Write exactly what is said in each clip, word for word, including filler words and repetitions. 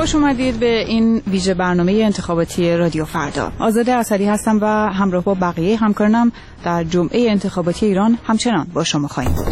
خوش اومدید به این ویژه برنامه انتخاباتی رادیو فردا. آزاده اسدی هستم و همراه با بقیه همکارانم در جمعه انتخاباتی ایران همچنان با شما خواهیم بود.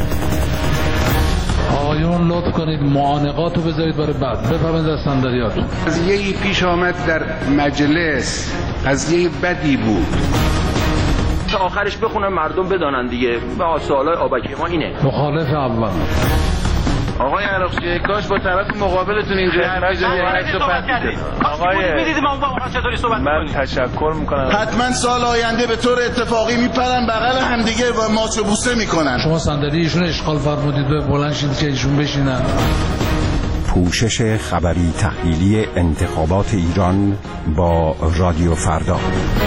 آقایون لطف کنید معانقاتو بذارید برای بعد. بفرمایید از صندلیاتون. قضیه‌ای پیش آمد در مجلس، قضیه بدی بود. تا آخرش بخونم مردم بدانن دیگه. و سوالای آبکی ما اینه. مخالف اول. آقای عراقچی کاش با طرف مقابلتون اینجا حرف بزنید. آقای میدیدیم ما اون چطوری صحبت من تشکر میکنم. حتما سال آینده به طور اتفاقی میپرن بغل همدیگه و ماچ و بوسه میکنن. شما صندلی ایشون اشغال فرمودید به بلند شید که ایشون بشینن. پوشش خبری تحلیلی انتخابات ایران با رادیو فردا.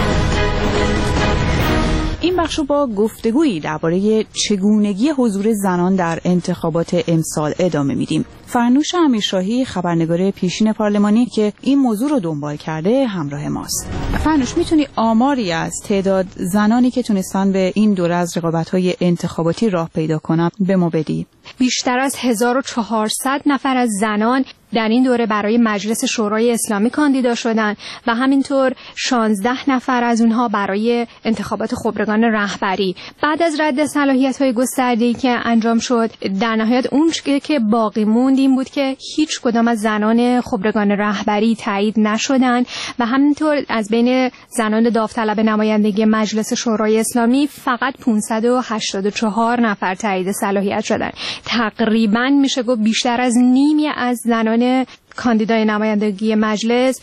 این بخش رو با گفتگویی درباره چگونگی حضور زنان در انتخابات امسال ادامه میدیم. فرنوش امیرشاهی خبرنگار پیشین پارلمانی که این موضوع رو دنبال کرده همراه ماست. فرنوش، میتونی آماری از تعداد زنانی که تونستن به این دوره از رقابت‌های انتخاباتی راه پیدا کنن به ما بدی؟ بیشتر از هزار و چهارصد نفر از زنان در این دوره برای مجلس شورای اسلامی کاندیدا شدند و همینطور شانزده نفر از اونها برای انتخابات خبرگان رهبری. بعد از رد صلاحیت‌های گسترده‌ای که انجام شد، در نهایت اون که باقی موند این بود که هیچ کدام از زنان خبرگان رهبری تایید نشدند و همینطور از بین زنان داوطلب نمایندگی مجلس شورای اسلامی فقط پانصد و هشتاد و چهار نفر تایید صلاحیت شدند. تقریباً میشه گفت بیشتر از نیمی از زنان کاندیدای نمایندگی مجلس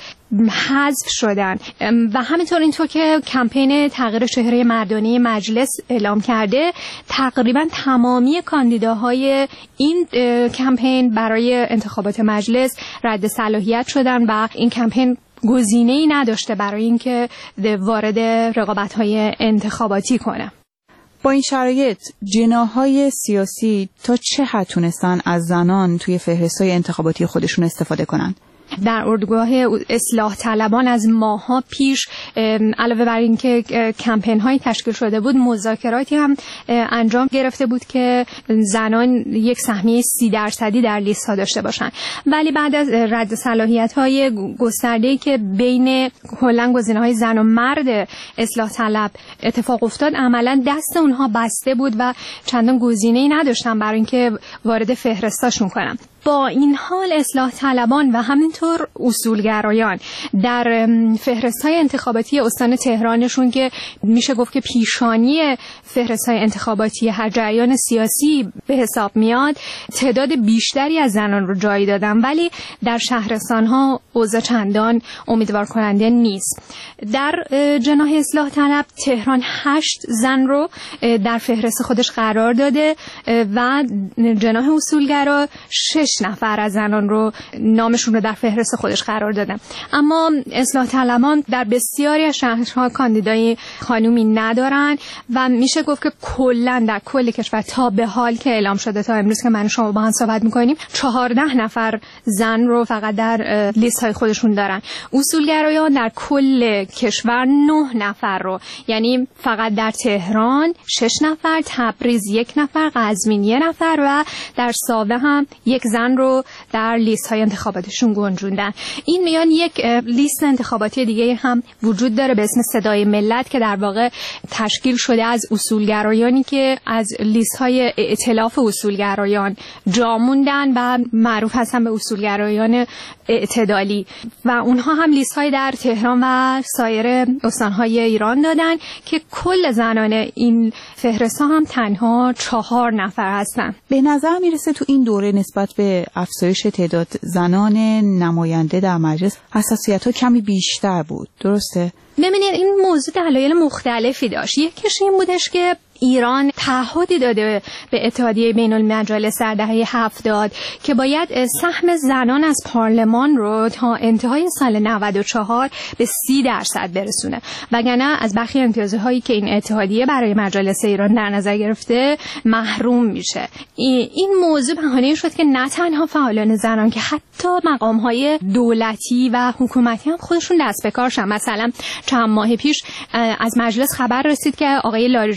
حذف شدن و همینطور اینطور که کمپین تغییر چهره مردانه مجلس اعلام کرده، تقریبا تمامی کاندیداهای این کمپین برای انتخابات مجلس رد صلاحیت شدن و این کمپین گزینه‌ای نداشته برای اینکه وارد رقابت‌های انتخاباتی کنه. با این شرایط جناح‌های سیاسی تا چه حد تونستن از زنان توی فهرست‌های انتخاباتی خودشون استفاده کنن؟ در اردوگاه اصلاح طلبان از ماها پیش علاوه بر اینکه کمپین های تشکیل شده بود، مذاکراتی هم انجام گرفته بود که زنان یک سهمیه سی درصدی در لیست ها داشته باشن. ولی بعد از رد صلاحیت های گسترده‌ای که بین کلا گزینه‌های زن و مرد اصلاح طلب اتفاق افتاد، عملا دست اونها بسته بود و چندان گزینه‌ای نداشتن برای اینکه وارد فهرستاشون کنن. با این حال اصلاح طلبان و همینطور اصولگرایان در فهرست‌های انتخاباتی استان تهرانشون که میشه گفت که پیشانی فهرست‌های انتخاباتی هر جریان سیاسی به حساب میاد، تعداد بیشتری از زنان رو جای دادن، ولی در شهرستان‌ها اوضاع چندان امیدوار کننده نیست. در جناح اصلاح طلب تهران هشت زن رو در فهرست خودش قرار داده و جناح اصولگرا شش نفر از زنان رو نامشون رو در فهرست خودش قرار دادن. اما اصلاح طلبان در بسیاری از شهرها کاندیدای خانومی ندارن و میشه گفت که کلا در کل کشور تا به حال که اعلام شده تا امروز که من شما با هم صحبت میکنیم چهارده نفر زن رو فقط در لیست های خودشون دارن. اصولگرایان در کل کشور نه نفر رو، یعنی فقط در تهران شش نفر، تبریز یک نفر، قزوین یک نفر و در ساوه هم یک زن رو در لیست های انتخاباتشون گنجوندن. این میان یک لیست انتخاباتی دیگه هم وجود داره به اسم صدای ملت که در واقع تشکیل شده از اصولگرایانی که از لیست های ائتلاف اصولگرایان جا موندن و معروف هستن به اصولگرایان اعتدالی و اونها هم لیست های در تهران و سایر استانهای ایران دادن که کل زنان این فهرست ها هم تنها چهار نفر هستن. به نظر میرسه تو این دوره نسبت به افزایش تعداد زنان نماینده در مجلس حساسیت‌ها کمی بیشتر بود، درسته؟ ببینید این موضوع دلایل مختلفی داشت. یکیش این بودش که ایران تعهدی داده به اتحادیه بین المجالس در دهه هفتاد که باید سهم زنان از پارلمان رو تا انتهای سال نود و چهار به سی درصد برسونه، وگرنه از برخی امتیازهایی که این اتحادیه برای مجالس ایران در نظر گرفته محروم میشه. این موضوع بهانه شد که نه تنها فعالان زنان که حتی مقام‌های دولتی و حکومتی هم خودشون دست به کار شدن. مثلا چند ماه پیش از مجلس خبر رسید که آقای لاریجانی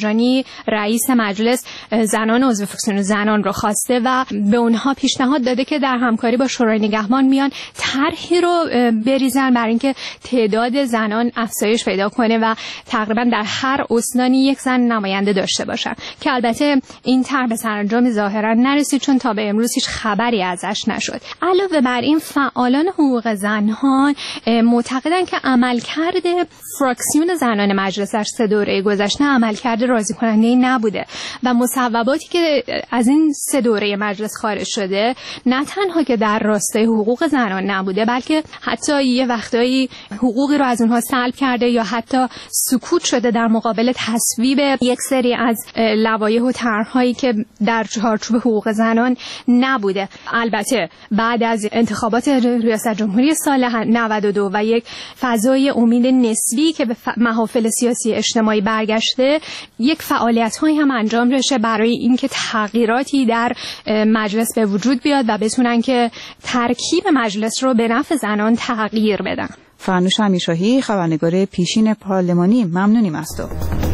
رئیس مجلس زنان عضو فکسیون زنان رو خواسته و به اونها پیشنهاد داده که در همکاری با شورای نگهبان میان طرحی رو بریزن برای اینکه تعداد زنان افزایش پیدا کنه و تقریبا در هر استانی یک زن نماینده داشته باشن، که البته این طرح به سرانجام ظاهرا نرسید چون تا به امروز هیچ خبری ازش نشد. علاوه بر این فعالان حقوق زنان معتقدن که عملکرد فراکسیون زنان مجلس در سه دوره گذشته عملکرد راضی کننده نبوده و مصوباتی که از این سه دوره مجلس خارج شده نه تنها که در راستای حقوق زنان نبوده، بلکه حتی یه وقتایی حقوقی رو از اونها سلب کرده یا حتی سکوت شده در مقابل تصویب یک سری از لوایح و طرح‌هایی که در چارچوب حقوق زنان نبوده. البته بعد از انتخابات ریاست جمهوری سال نود و دو و یک فضای امید نسبی که به محافل سیاسی اجتماعی برگشته، یک فعالیت‌هایی هم انجام بشه برای اینکه تغییراتی در مجلس به وجود بیاد و بتونن که ترکیب مجلس رو به نفع زنان تغییر بدن. فرنوش امیرشاهی، خبرنگار پیشین پارلمانی، ممنونیم از تو.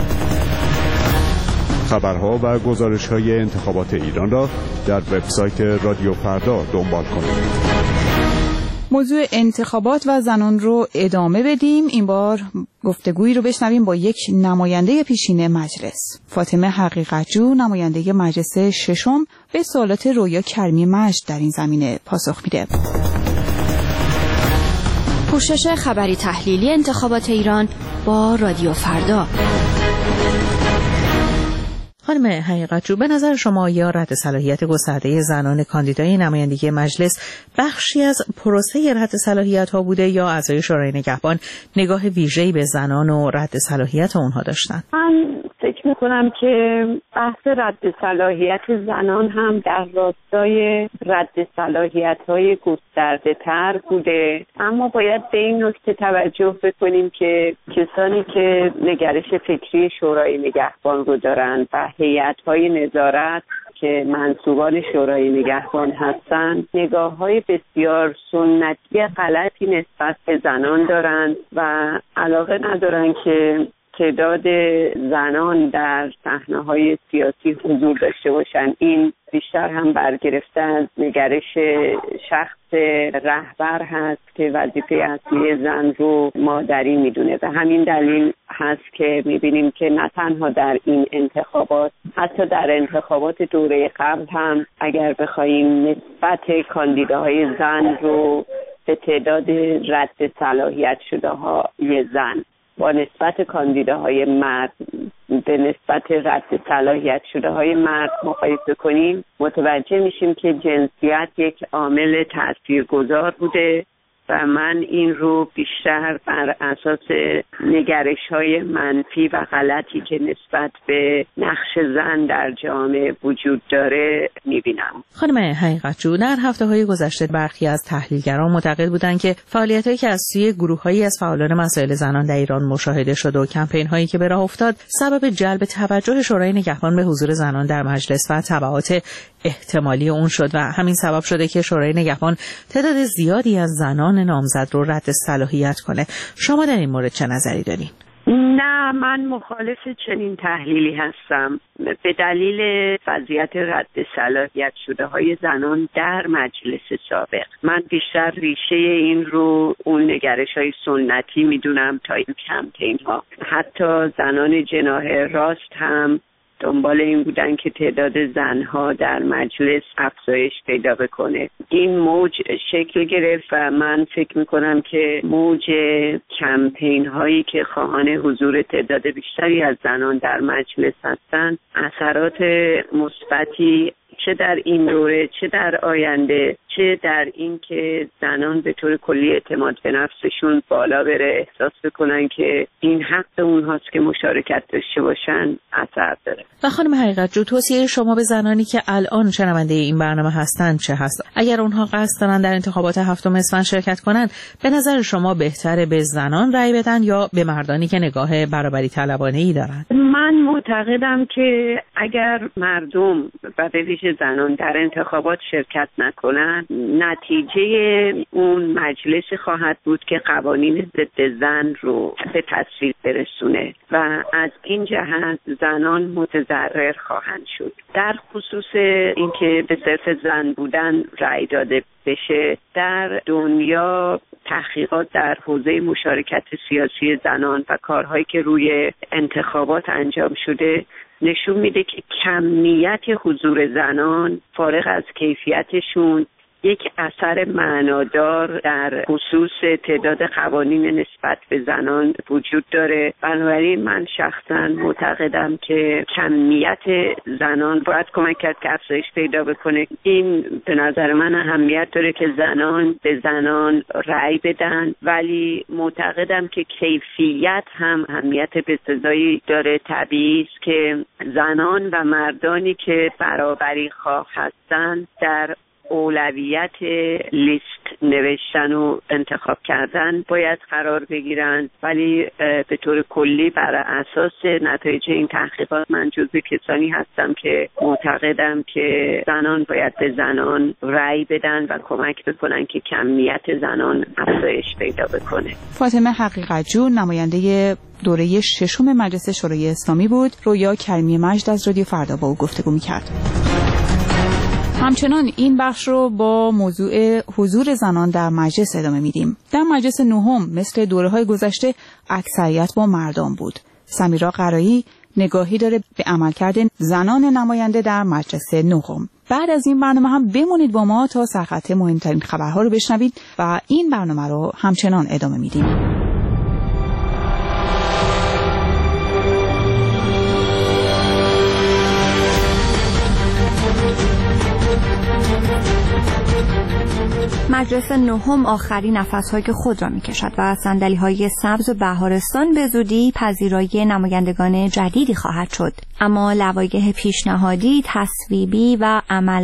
خبرها و گزارش‌های انتخابات ایران را در وبسایت رادیو فردا دنبال کنید. موضوع انتخابات و زنان رو ادامه بدیم. این بار گفتگویی رو بشنویم با یک نماینده پیشین مجلس. فاطمه حقیقتجو، نماینده مجلس ششم، به سوالات رویا کریمی مجد در این زمینه پاسخ میده. پوشش خبری تحلیلی انتخابات ایران با رادیو فردا. خانم حقیقتجو، به نظر شما یا رد صلاحیت گسترده زنان کاندیدای نمایندگی مجلس بخشی از پروسه رد صلاحیت‌ها بوده یا اعضای شورای نگهبان نگاه ویژه‌ای به زنان و رد صلاحیت اونها داشتن؟ من فکر می‌کنم که بحث رد صلاحیت زنان هم در راستای رد صلاحیت‌های گسترده‌تر بوده، اما باید به این نکته توجه بکنیم که کسانی که نگرش فکری شورای نگهبان رو دارن و هیئت‌های نظارت که منصوبان شورای نگهبان هستند، نگاه‌های بسیار سنتی غلطی نسبت به زنان دارند و علاقه ندارن که تعداد زنان در صحنه‌های سیاسی حضور داشته باشند. این بیشتر هم برگرفته از نگرش شخص رهبر هست که وظیفه اصلی زن رو مادری میدونه و همین دلیل هست که میبینیم که نه تنها در این انتخابات، حتی در انتخابات دوره قبل هم اگر بخوایم نسبت کاندیداهای زن رو به تعداد رد صلاحیت شده های زن با نسبت کاندیداهای مرد به نسبت رد صلاحیت شده های مرد مقایسه کنیم، متوجه میشیم که جنسیت یک عامل تاثیرگذار بوده و من این رو بیشتر بر اساس نگرش‌های منفی و غلطی که نسبت به نقش زن در جامعه وجود داره می‌بینم. خانم حقیقتجو، در هفته‌های گذشته برخی از تحلیلگران معتقد بودند که فعالیت‌هایی که از سوی گروه‌هایی از فعالان مسائل زنان در ایران مشاهده شد و کمپین‌هایی که به راه افتاد سبب جلب توجه شورای نگهبان به حضور زنان در مجلس و تبعات احتمالی اون شد و همین سبب شده که شورای نگهبان تعداد زیادی از زنان نامزد رو رد صلاحیت کنه. شما در این مورد چه نظری دارین؟ نه، من مخالف چنین تحلیلی هستم. به دلیل وضعیت رد صلاحیت شده های زنان در مجلس سابق، من بیشتر ریشه این رو اون نگرش های سنتی میدونم تا این کمپین ها. حتی زنان جناح راست هم دنبال این بودن که تعداد زنها در مجلس افزایش پیدا بکنه. این موج شکل گرفت و من فکر میکنم که موج کمپین هایی که خواهان حضور تعداد بیشتری از زنان در مجلس هستند اثرات مثبتی چه در این دوره چه در آینده چه در این که زنان به طور کلی اعتماد به نفسشون بالا بره، احساس بکنن که این حق اونهاست که مشارکت داشته باشن اثر داره. و خانم حقیقتجو، توصیه شما به زنانی که الان شنونده این برنامه هستند چه هست؟ اگر اونها قصد دارن در انتخابات هفتم اسفند شرکت کنن، به نظر شما بهتره به زنان رأی بدن یا به مردانی که نگاه برابری طلبانه‌ای دارن؟ من معتقدم که اگر مردم و به ویژه زنان در انتخابات شرکت نکنن، نتیجه اون مجلس خواهد بود که قوانین ضد زن رو به تصویب برسونه و از این جهت زنان متضرر خواهند شد. در خصوص اینکه به صرف زن بودن رأی داده بشه، در دنیا تحقیقات در حوزه مشارکت سیاسی زنان و کارهایی که روی انتخابات انجام شده نشون میده که کمیت حضور زنان فارغ از کیفیتشون یک اثر معنادار در خصوص تعداد قوانین نسبت به زنان وجود داره. بنابراین من شخصا معتقدم که کمیت زنان باید کمک کرد که افزایش پیدا بکنه. این به نظر من اهمیت داره که زنان به زنان رأی بدن، ولی معتقدم که کیفیت هم اهمیت بسزایی داره. طبیعی است که زنان و مردانی که برابری خواه هستن در اولویت لیست نوشتن و انتخاب کردن باید قرار بگیرن، ولی به طور کلی بر اساس نتایج این تحقیقات من جزو کسانی هستم که معتقدم که زنان باید به زنان رأی بدن و کمک بکنن که کمیت زنان افزایش پیدا بکنه. فاطمه حقیقت‌جو نماینده دوره ششم مجلس شورای اسلامی بود. رویا کریمی مجد از رادیو فردا با او گفتگو می‌کرد. همچنان این بخش رو با موضوع حضور زنان در مجلس ادامه میدیم. در مجلس نهم مثل دوره‌های گذشته اکثریت با مردان بود. سمیرا قرایی نگاهی داره به عملکرد زنان نماینده در مجلس نهم. بعد از این برنامه هم بمونید با ما تا سرخط مهمترین خبرها رو بشنوید و این برنامه رو همچنان ادامه میدیم. مجلس نهم آخرین نفس‌های خود را می‌کشد و صندلی‌های سبز و بهارستان به زودی پذیرایی نمایندگان جدیدی خواهد شد. اما لوایح پیشنهادی، تصویبی و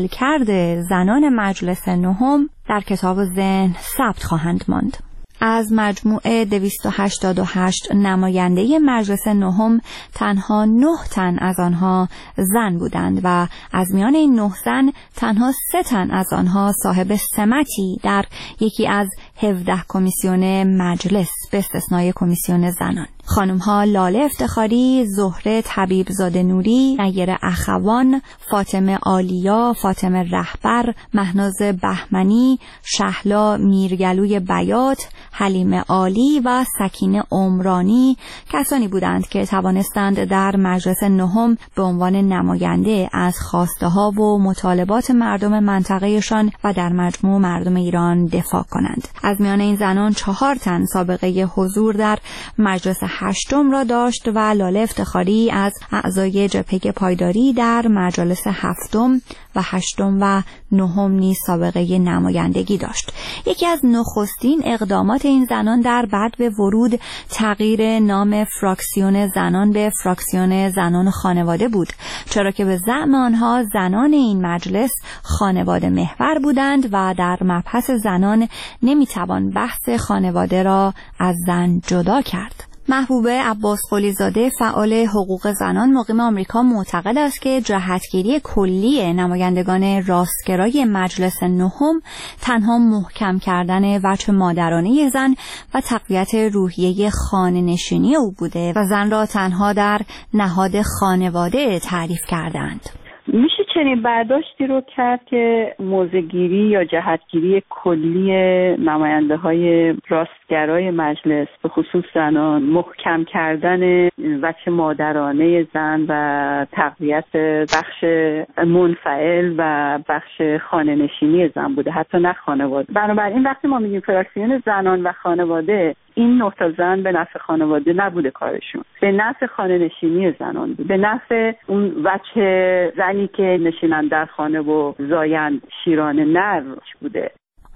عملکرد زنان مجلس نهم در کتاب ذهن ثبت خواهند ماند. از مجموع دویست و هشتاد و هشت نماینده مجلس نهم تنها نه تن از آنها زن بودند و از میان این نه زن تنها سه تن از آنها صاحب سمتی در یکی از هفده کمیسیون مجلس به استثنای کمیسیون زنان. خانم‌ها لاله افتخاری، زهره طبیبزاده نوری، نیر اخوان، فاطمه آلیا، فاطمه رهبر، مهناز بهمنی، شهلا میرگلوی بیات، حلیم عالی و سکینه عمرانی کسانی بودند که توانستند در مجلس نهم به عنوان نماینده از خواسته‌ها و مطالبات مردم منطقهشان و در مجموع مردم ایران دفاع کنند. از میان این زنان چهار تن سابقه حضور در مجلس هشتم را داشت و لاله افتخاری از اعضای جبهه پایداری در مجالس هفتم و هشتم و نهم نیز سابقه نمایندگی داشت. یکی از نخستین اقدامات این زنان در بدو ورود تغییر نام فراکسیون زنان به فراکسیون زنان خانواده بود، چرا که به زعم آنها زنان این مجلس خانواده محور بودند و در مبحث زنان نمیتوان بحث خانواده را از زن جدا کرد. محبوبه عباس قلیزاده فعال حقوق زنان مقیم آمریکا معتقد است که جهتگیری کلی نمایندگان راستگرای مجلس نهم تنها محکم کردن وجه مادرانه زن و تقویت روحیه خانه‌نشینی او بوده و زن را تنها در نهاد خانواده تعریف کردند. میشه چنین برداشتی رو کرد که موضع‌گیری یا جهتگیری کلی نماینده های راستگرای مجلس به خصوص زنان محکم کردن وجه مادرانه زن و تقویت بخش منفعل و بخش خانه‌نشینی زن بوده، حتی نه خانواده. بنابراین وقتی ما میگیم فراکسیون زنان و خانواده، این نه تا زن به نفع خانواده نبوده کارشون، به نفع خانه‌نشینی زنان بود، به نفع اون وجه زنی که نشینن در خانه و زایند شیران نر بوده.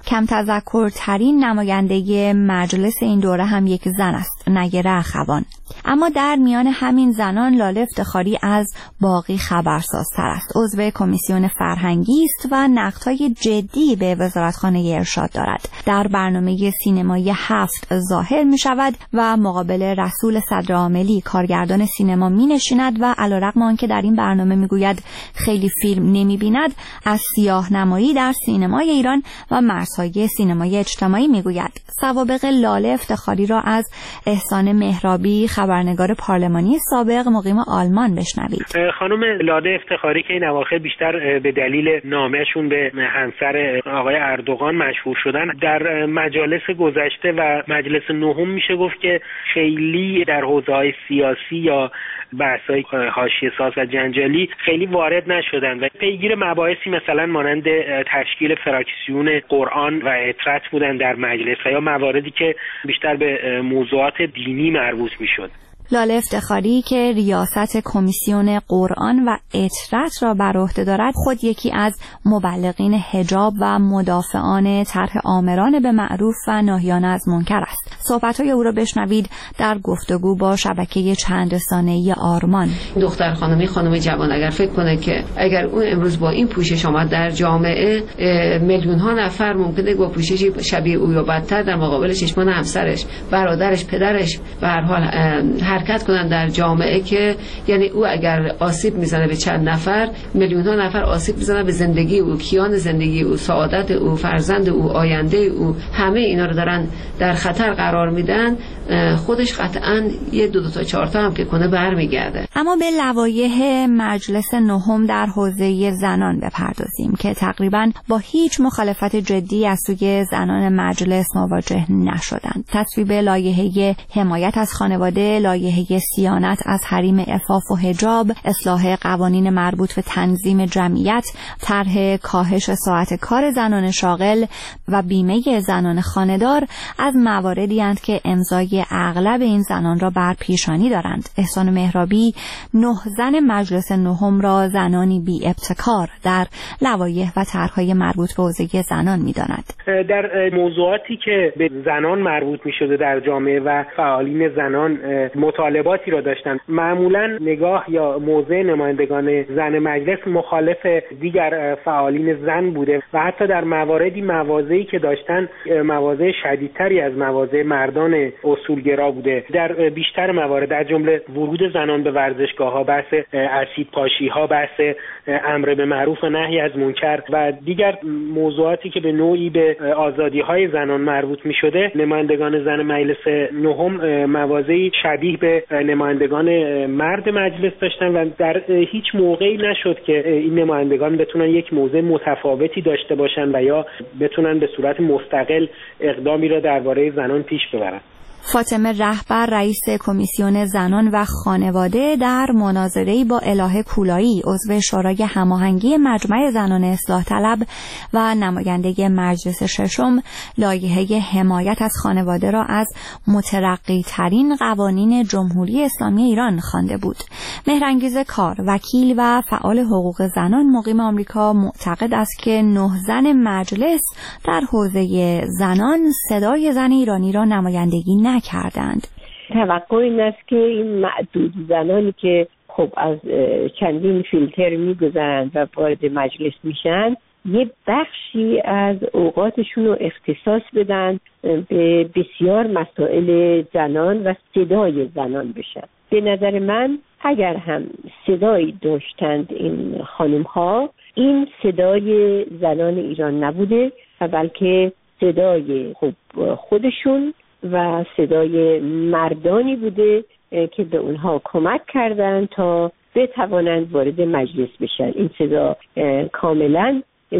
کم تذکرترین نماینده مجلس این دوره هم یک زن است، نیره اخوان. اما در میان همین زنان لاله افتخاری از باقی خبرسازتر است. عضو کمیسیون فرهنگی است و نقدهای جدی به وزارتخانه ارشاد دارد. در برنامه سینمایی هفت ظاهر می شود و مقابل رسول صدرعاملی کارگردان سینما می نشیند و علیرغم آنکه در این برنامه می گوید خیلی فیلم نمی بیند، از سیاه نمایی در سینمای ایران و مرزهای سینمای اجتماعی می گوید. سوابق لاله افتخاری را از احسان مهرابی، خبرنگار پارلمانی سابق مقیم آلمان بشنوید. خانم لاله افتخاری که این اواخر بیشتر به دلیل نامه‌شون به همسر آقای اردوغان مشهور شدن، در مجالس گذشته و مجلس نهم میشه گفت که خیلی در حوزه‌های سیاسی یا بحث‌های حاشیه ساز و جنجالی خیلی وارد نشدن و پیگیر مباحثی مثلا مانند تشکیل فراکسیون قرآن و اطرت بودن در مجلس یا مواردی که بیشتر به موضوعات دینی مربوط میشد. لاله افتخاری که ریاست کمیسیون قرآن و اطرت را بر عهده دارد، خود یکی از مبلغین حجاب و مدافعان طرح آمران به معروف و ناهیان از منکر است. صحبت‌های او را بشنوید در گفتگو با شبکه چند رسانه‌ای آرمان. دختر خانمی خانم جوان اگر فکر کنه که اگر اون امروز با این پوشش آمد در جامعه، میلیون ها نفر ممکنه با پوششی شبیه او یا بدتر در مقابل چشمان همسرش، برادرش، پدرش به هر حال حرکت کنن در جامعه، که یعنی او اگر آسیب میزنه به چند نفر، میلیون ها نفر آسیب میزنه به زندگی او، کیان زندگی او، سعادت او، فرزند او، آینده او، همه اینا رو دارن در خطر قرار میدن. خودش قطعاً یه دو دو تا چهار تا هم که کنه برمیگرده. اما به لوایح مجلس نهم در حوزه زنان بپردازیم که تقریباً با هیچ مخالفت جدی از سوی زنان مجلس مواجه نشدند. تصویب لایحه حمایت از خانواده، لایحه صیانت از حریم عفاف و حجاب، اصلاح قوانین مربوط به تنظیم جمعیت، طرح کاهش ساعت کار زنان شاغل و بیمه زنان خانه‌دار از مواردی اند که امضای اغلب این زنان را بر پیشانی دارند. احسان مهرابی نه زن مجلس نهم را زنانی بی ابتکار در لوایح و طرح‌های مربوط به حوزه زنان می‌داند. در موضوعاتی که به زنان مربوط می‌شده در جامعه و فعالین زنان مطالباتی را داشتن، معمولا نگاه یا موضع نمایندگان زن مجلس مخالف دیگر فعالین زن بوده و حتی در مواردی مواضعی که داشتن مواضع شدیدتری از مواضع مردان اصولگرا بوده. در بیشتر موارد از جمله ورود زنان به ورزشگاه‌ها، بحث اسید پاشی‌ها، بحث امر به معروف و نهی از منکر و دیگر موضوعاتی که به نوعی به آزادی‌های زنان مربوط می‌شده، نمایندگان زن مجلس نهم مواضعی شبیه به نمایندگان مرد مجلس داشتن و در هیچ موقعی نشد که این نمایندگان بتونن یک موضع متفاوتی داشته باشن و یا بتونن به صورت مستقل اقدامی را درباره زنان پیش ببرن. فاطمه رهبر رئیس کمیسیون زنان و خانواده در مناظره‌ای با الهه کولایی عضو شورای هماهنگی مجمع زنان اصلاح طلب و نماینده مجلس ششم لایحه حمایت از خانواده را از مترقی ترین قوانین جمهوری اسلامی ایران خوانده بود. مهرانگیز کار، وکیل و فعال حقوق زنان مقیم آمریکا معتقد است که نه زن مجلس در حوزه زنان صدای زن ایرانی را نمایندگی نکردند. توقع این است که این معدود زنانی که خب از چندین فیلتر میگذرند و وارد مجلس میشن، یه بخشی از اوقاتشون رو اختصاص بدن به بسیار مسائل زنان و صدای زنان بشن. به نظر من اگر هم صدایی داشتند این خانم ها، این صدای زنان ایران نبوده و بلکه صدای خب خودشون و صدای مردانی بوده که به اونها کمک کردن تا بتوانند وارد مجلس بشن. این صدا کاملا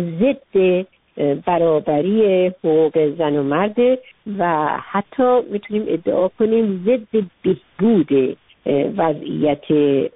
ضد برابری حقوق زن و مرد و حتی میتونیم ادعا کنیم ضد بهبود وضعیت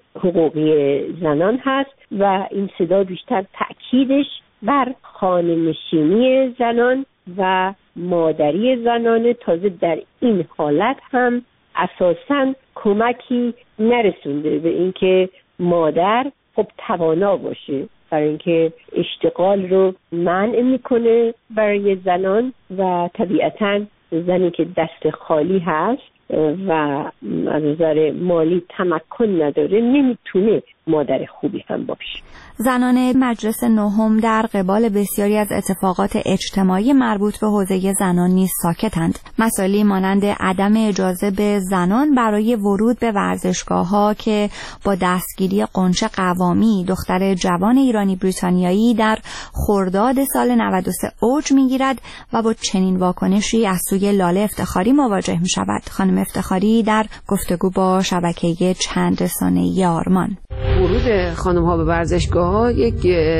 حقوقی زنان هست و این صدا بیشتر تأکیدش بر خانه‌نشینی زنان و مادری زنان، تازه در این حالت هم اساساً کمکی نرسونده به اینکه مادر خب توانا باشه برای اینکه اشتغال رو منع میکنه برای زنان و طبیعتاً زنی که دست خالی هست و از نظر مالی تمکن نداره نمیتونه مادر خوبی هم باشه. زنان مجلس نهم در قبال بسیاری از اتفاقات اجتماعی مربوط به حوزه زنان نیز ساکتند. مسائلی مانند عدم اجازه به زنان برای ورود به ورزشگاه‌ها که با دستگیری قنچه قوامی دختر جوان ایرانی بریتانیایی در خرداد سال نود و سه اوج می‌گیرد و با چنین واکنشی از سوی لاله افتخاری مواجه می‌شود. خانم افتخاری در گفتگو با شبکه چند رسانه‌ای آرمان: ورود خانم ها به ورزشگاه ها یک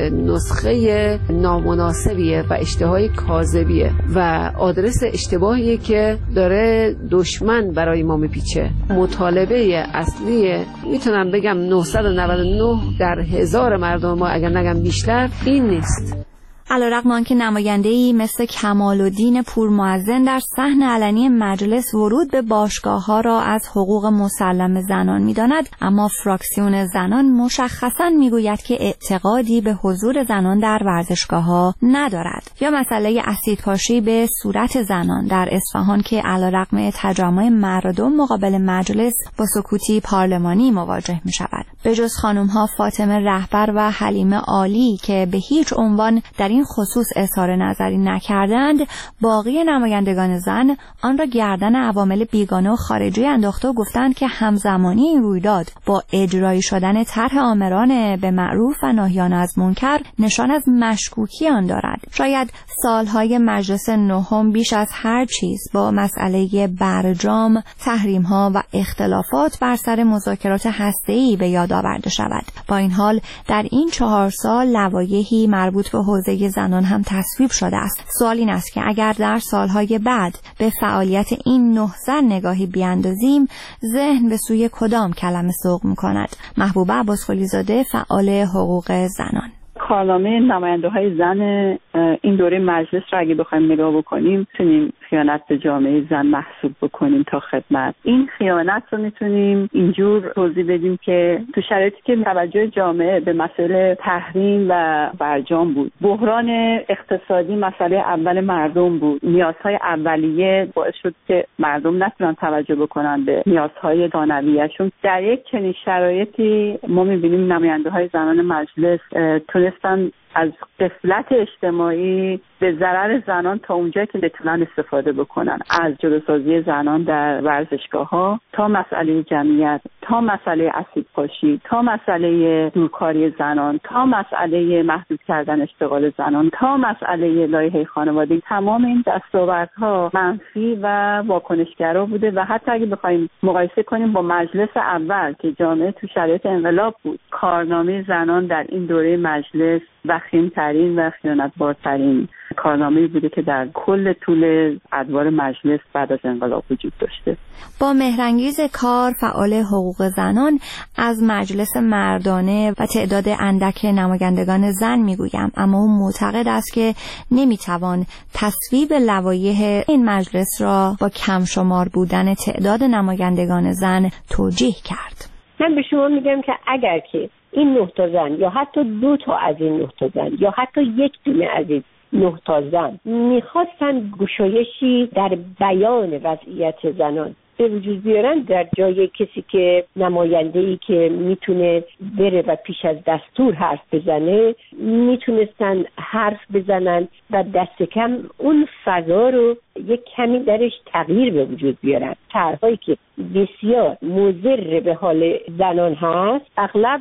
نسخه نامناسبیه و اشتهای کاذبیه و آدرس اشتباهیه که داره دشمن برای ما میپیچه. مطالبه اصلی میتونم بگم نهصد و نود و نه در هزار مردم ما، اگر نگم بیشتر، این نیست. علیرغم آنکه نماینده‌ای مثل کمال‌الدین پورمعظم در صحن علنی مجلس ورود به باشگاه‌ها را از حقوق مسلم زنان می‌داند، اما فراکسیون زنان مشخصاً می‌گوید که اعتقادی به حضور زنان در ورزشگاه‌ها ندارد. یا مسئله اسیدپاشی به صورت زنان در اصفهان که علیرغم تجمع مردم مقابل مجلس با سکوتی پارلمانی مواجه می‌شود. به جز خانم‌ها فاطمه رهبر و حلیمه عالی که به هیچ عنوان در این خصوص اظهار نظری نکردند، باقی نمایندگان زن آن را گردن عوامل بیگانه و خارجی انداخته و گفتند که همزمانی این رویداد با اجرایی شدن طرح آمران به معروف و ناهیان از منکر نشان از مشکوکی آن دارد. شاید سالهای مجلس نهم بیش از هر چیز با مسئله برجام، تحریم‌ها و اختلافات بر سر مذاکرات هسته‌ای به یاد آورده شود. با این حال در این چهار سال لوایحی مربوط به حوزه زنان هم تصویب شده است. سوال این است که اگر در سالهای بعد به فعالیت این نه زن نگاهی بیاندازیم، ذهن به سوی کدام کلمه سوق می‌کند؟ محبوبه عباسقلی‌زاده، فعال حقوق زنان: کارنامه نماینده‌های زن این دوره مجلس را اگه بخوایم نگاه بکنیم، میتونیم خیانت به جامعه زن محسوب بکنیم تا خدمت. این خیانت رو میتونیم اینجور توضیح بدیم که تو شرایطی که توجه جامعه به مسئله تحریم و برجام بود، بحران اقتصادی مسئله اول مردم بود، نیازهای اولیه باعث شد که مردم نتونن توجه بکنن به نیازهای ثانویه‌شون. در یک چنین شرایطی ما میبینیم نماینده‌های زنان مجلس تونستن از غفلت اجتماعی به ضرر زنان تا اونجایی که بتونن استفاده بکنن، از جلوسازی زنان در ورزشگاه‌ها تا مسئله جمعیت، تا مسئله اسیدپاشی، تا مسئله دورکاری زنان، تا مسئله محدود کردن اشتغال زنان، تا مسئله لایحه خانواده. تمام این دستاوردها منفی و واکنشگرا بوده و حتی اگه بخوایم مقایسه کنیم با مجلس اول که جامعه تو شرایط انقلاب بود، کارنامه زنان در این دوره مجلس وخیم‌ترین و خیانتبارترین کارنامه‌ای بوده که در کل طول ادوار مجلس بعد از انقلاب وجود داشته. با مهرانگیز کار فعال حقوق زنان از مجلس مردانه و تعداد اندک نمایندگان زن میگویم، اما او معتقد است که نمیتوان تصویب لوایح این مجلس را با کم شمار بودن تعداد نمایندگان زن توجیه کرد. من به شما میگم که اگر که این نه تا زن یا حتی دو تا از این نه تا زن یا حتی یک دونه از این نه تا زن میخواستن گشایشی در بیان وضعیت زنان به وجود بیارن در جای کسی که نماینده‌ای که میتونه بره و پیش از دستور حرف بزنه، میتونستن حرف بزنن و دست کم اون فضا رو یک کمی درش تغییر به وجود بیارن. طرح‌هایی که بسیار مضر به حال زنان هست، اغلب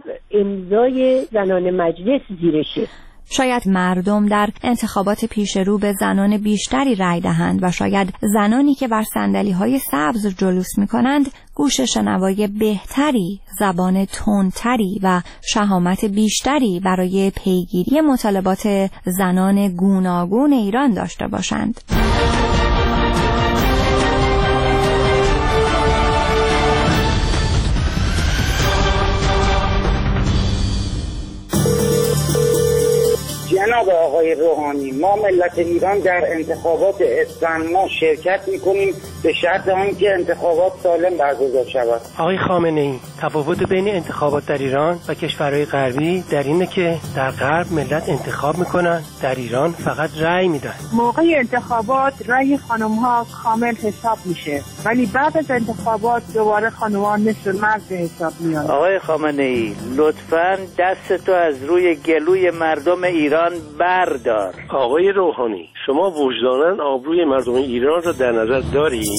امضای زنان مجلس زیرشه. شاید مردم در انتخابات پیش رو به زنان بیشتری رأی دهند و شاید زنانی که بر صندلی‌های سبز جلوس می‌کنند گوش شنوای بهتری، زبان تندتری و شهامت بیشتری برای پیگیری مطالبات زنان گوناگون ایران داشته باشند. جناب آقای روحانی، ما ملت ایران در انتخابات اسفند ما شرکت میکنیم به شرط آنکه انتخابات سالم برگزار شود. آقای خامنه‌ای، تفاوت بین انتخابات در ایران و کشورهای غربی در اینه که در غرب ملت انتخاب میکنن، در ایران فقط رأی میدن. موقع انتخابات رأی خانم‌ها کامل حساب میشه، ولی بعد از انتخابات دوباره خانم‌ها مثل مرد به حساب میاد. آقای خامنه‌ای، لطفاً دستتو از روی گلوی مردم ایران بردار. آقای روحانی، شما وجداناً آبروی مردم ایران را در نظر دارید؟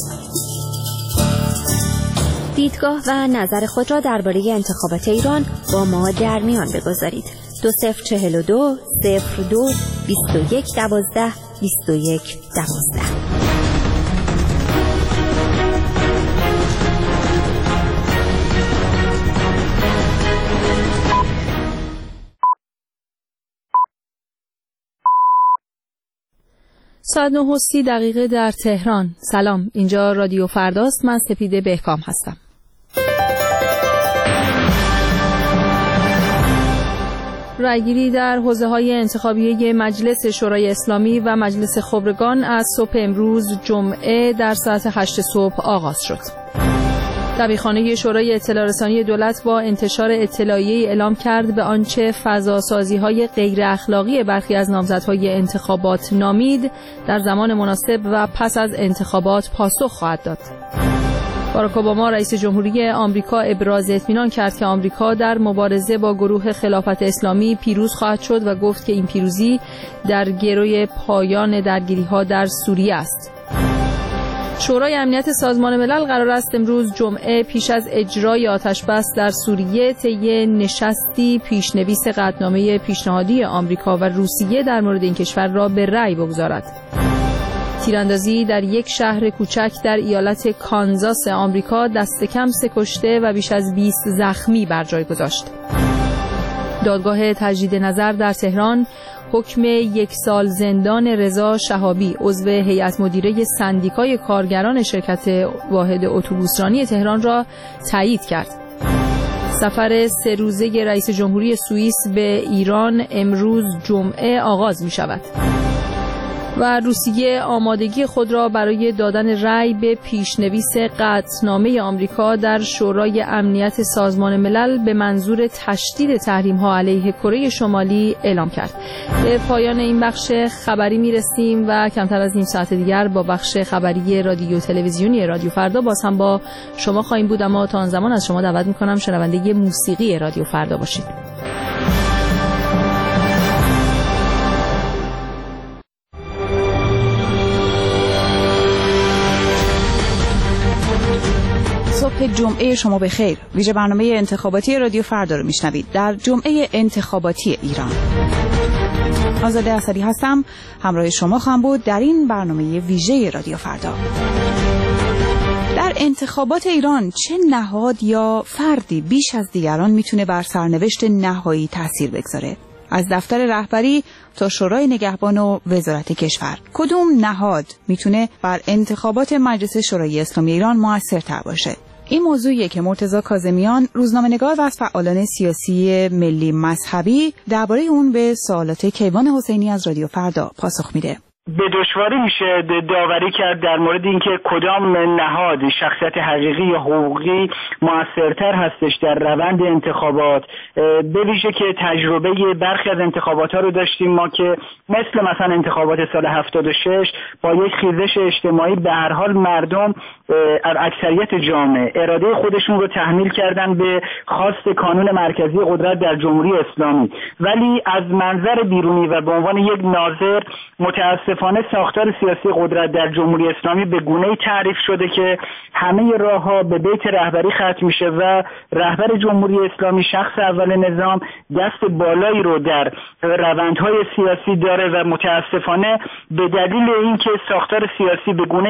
دیدگاه و نظر خود را درباره انتخابات ایران با ما در میان بگذارید. دو صفر چهل و دو صفر دو بیست و یک دوازده بیست و یک دوازده. ساعت نه و سی دقیقه در تهران. سلام، اینجا رادیو فرداست. من سپیده بهکام هستم. رأیگیری در حوزه‌های انتخابی مجلس شورای اسلامی و مجلس خبرگان از صبح امروز جمعه در ساعت هشت صبح آغاز شد. دبیرخانه شورای اطلاع رسانی دولت با انتشار اطلاعیه‌ای اعلام کرد به آنچه فضاسازی‌های غیر اخلاقی برخی از نامزدهای انتخابات نامید، در زمان مناسب و پس از انتخابات پاسخ خواهد داد. باراک اوباما رئیس جمهوری آمریکا ابراز اطمینان کرد که آمریکا در مبارزه با گروه خلافت اسلامی پیروز خواهد شد و گفت که این پیروزی در گروی پایان درگیری‌ها در سوریه است. شورای امنیت سازمان ملل قرار است امروز جمعه پیش از اجرای آتش‌بس در سوریه طی نشستی پیشنویس قطعنامه پیشنهادی آمریکا و روسیه در مورد این کشور را به رأی بگذارد. تیراندازی در یک شهر کوچک در ایالت کانزاس آمریکا دست کم سه کشته و بیش از بیست زخمی بر جای گذاشت. دادگاه تجدید نظر در تهران حکم یک سال زندان رضا شهابی عضو هیئت مدیره سندیکای کارگران شرکت واحد اتوبوسرانی تهران را تایید کرد. سفر سه روزه رئیس جمهوری سوئیس به ایران امروز جمعه آغاز می شود. و روسیه آمادگی خود را برای دادن رأی به پیشنویس قطعنامه آمریکا در شورای امنیت سازمان ملل به منظور تشدید تحریم‌ها علیه کره شمالی اعلام کرد. به پایان این بخش خبری میرسیم و کمتر از نیم ساعت دیگر با بخش خبری رادیو تلویزیونی رادیو فردا باز هم با شما خواهیم بود، اما تا آن زمان از شما دعوت می‌کنم شنونده موسیقی رادیو فردا باشید. صبح جمعه شما بخیر. ویژه برنامه انتخاباتی رادیو فردا رو میشنوید. در جمعه انتخاباتی ایران آزاده اسدی هستم، همراه شما خواهم بود در این برنامه ویژه رادیو فردا. در انتخابات ایران چه نهاد یا فردی بیش از دیگران میتونه بر سرنوشت نهایی تأثیر بگذاره؟ از دفتر رهبری تا شورای نگهبان و وزارت کشور، کدوم نهاد میتونه بر انتخابات مجلس شورای اسلامی ایران موثرتر باشه؟ این موضوعیه که مرتضی کاظمیان، روزنامه‌نگار و از فعالان سیاسی ملی مذهبی، درباره اون به سوالات کیوان حسینی از رادیو فردا پاسخ میده. به دشواری میشه داوری کرد در مورد اینکه کدام نهاد شخصیت حقیقی یا حقوقی موثرتر هستش در روند انتخابات، به ویژه که تجربه برخی از انتخابات ها رو داشتیم ما که مثل مثلا انتخابات سال هفتاد و شش با یک خیزش اجتماعی به هر حال مردم از اکثریت جامعه اراده خودشون رو تحمیل کردن به خواست کانون مرکزی قدرت در جمهوری اسلامی، ولی از منظر بیرونی و به عنوان یک ناظر متاسف ساختار سیاسی قدرت در جمهوری اسلامی به گونه‌ای تعریف شده که همه راه‌ها به بیت رهبری ختم میشه و رهبر جمهوری اسلامی، شخص اول نظام، دست بالایی رو در روندهای سیاسی داره و متاسفانه به دلیل اینکه ساختار سیاسی به گونه‌ای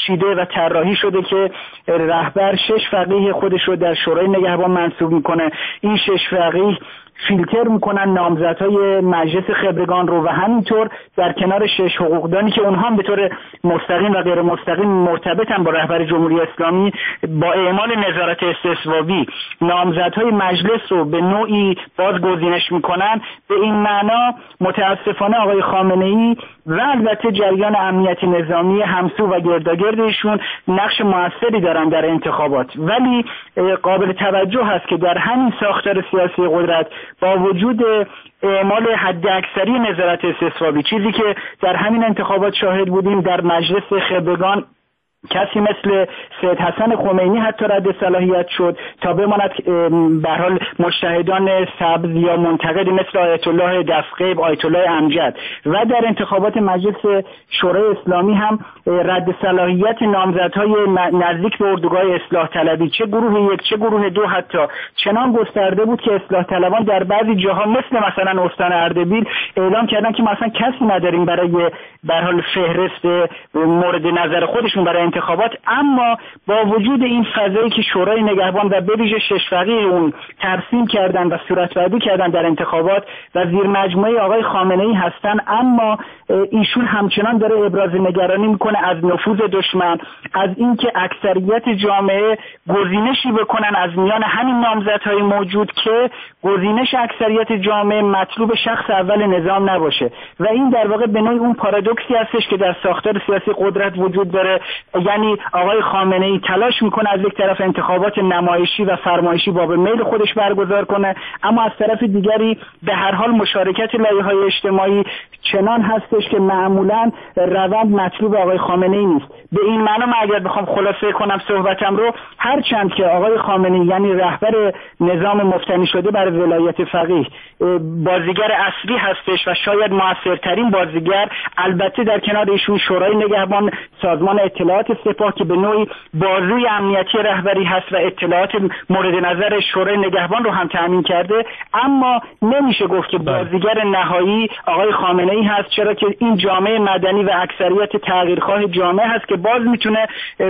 چیده و طراحی شده که رهبر شش فقیه خودش رو در شورای نگهبان منصوب میکنه. این شش فقیه فیلتر میکنن نامزدهای مجلس خبرگان رو و همینطور در کنار شش حقوقدانی که اونها هم به طور مستقیم و غیر مستقیم مرتبطن با رهبر جمهوری اسلامی با اعمال نظارت استثوابی نامزدهای مجلس رو به نوعی باز گزینش میکنن. به این معنا متاسفانه آقای خامنه‌ای و البته جریان امنیتی نظامی همسو و گرداگرد ایشون نقش موثری دارن در انتخابات، ولی قابل توجه هست که در همین ساختار سیاسی قدرت با وجود اعمال حد اکثری نظارت استثوابی، چیزی که در همین انتخابات شاهد بودیم، در مجلس خبرگان کسی مثل سید حسن خمینی حتی رد صلاحیت شد تا بماند به هر حال مجتهدان سبز یا منتقدی مثل آیت الله دستغیب، آیت الله امجد و در انتخابات مجلس شورای اسلامی هم رد صلاحیت نامزدهای نزدیک به اردوگاه اصلاح طلبی، چه گروه یک چه گروه دو، حتی چنان گسترده بود که اصلاح طلبان در بعضی جاها مثل مثلا استان اردبیل اعلام کردن که مثلا کسی نداریم برای به هر حال فهرست مورد نظر خودشون برای انتخابات. اما با وجود این فضایی که شورای نگهبان و به ویژه شش فقیه اون ترسیم کردن و صورتبندی کردن در انتخابات و زیر مجموعه آقای خامنه‌ای هستن، اما ایشون همچنان داره ابراز نگرانی میکنه از نفوذ دشمن، از اینکه اکثریت جامعه گزینشی بکنن از میان همین نامزدهای موجود که گزینش اکثریت جامعه مطلوب شخص اول نظام نباشه و این در واقع به نوعی اون پارادوکسی هستش که در ساختار سیاسی قدرت وجود داره. یعنی آقای خامنه‌ای تلاش میکنه از یک طرف انتخابات نمایشی و فرمایشی با به میل خودش برگزار کنه، اما از طرف دیگری به هر حال مشارکت لایه‌های اجتماعی چنان هستش که معمولاً روند مطلوب آقای خامنه‌ای نیست. به این معنا من اگر بخوام خلاصه کنم صحبتم رو، هر چند که آقای خامنه‌ای یعنی رهبر نظام مفتنی شده بر ولایت فقیه بازیگر اصلی هستش و شاید موثرترین بازیگر، البته در کنار ایشون شورای نگهبان، سازمان اطلاعات سپاه که به نوعی بازوی امنیتی رهبری هست و اطلاعات مورد نظر شورای نگهبان رو هم تامین کرده، اما نمیشه گفت که بازیگر نهایی آقای خامنه‌ای هست، چرا که این جامعه مدنی و اکثریت تغییرخواه جامعه هست که باز میتونه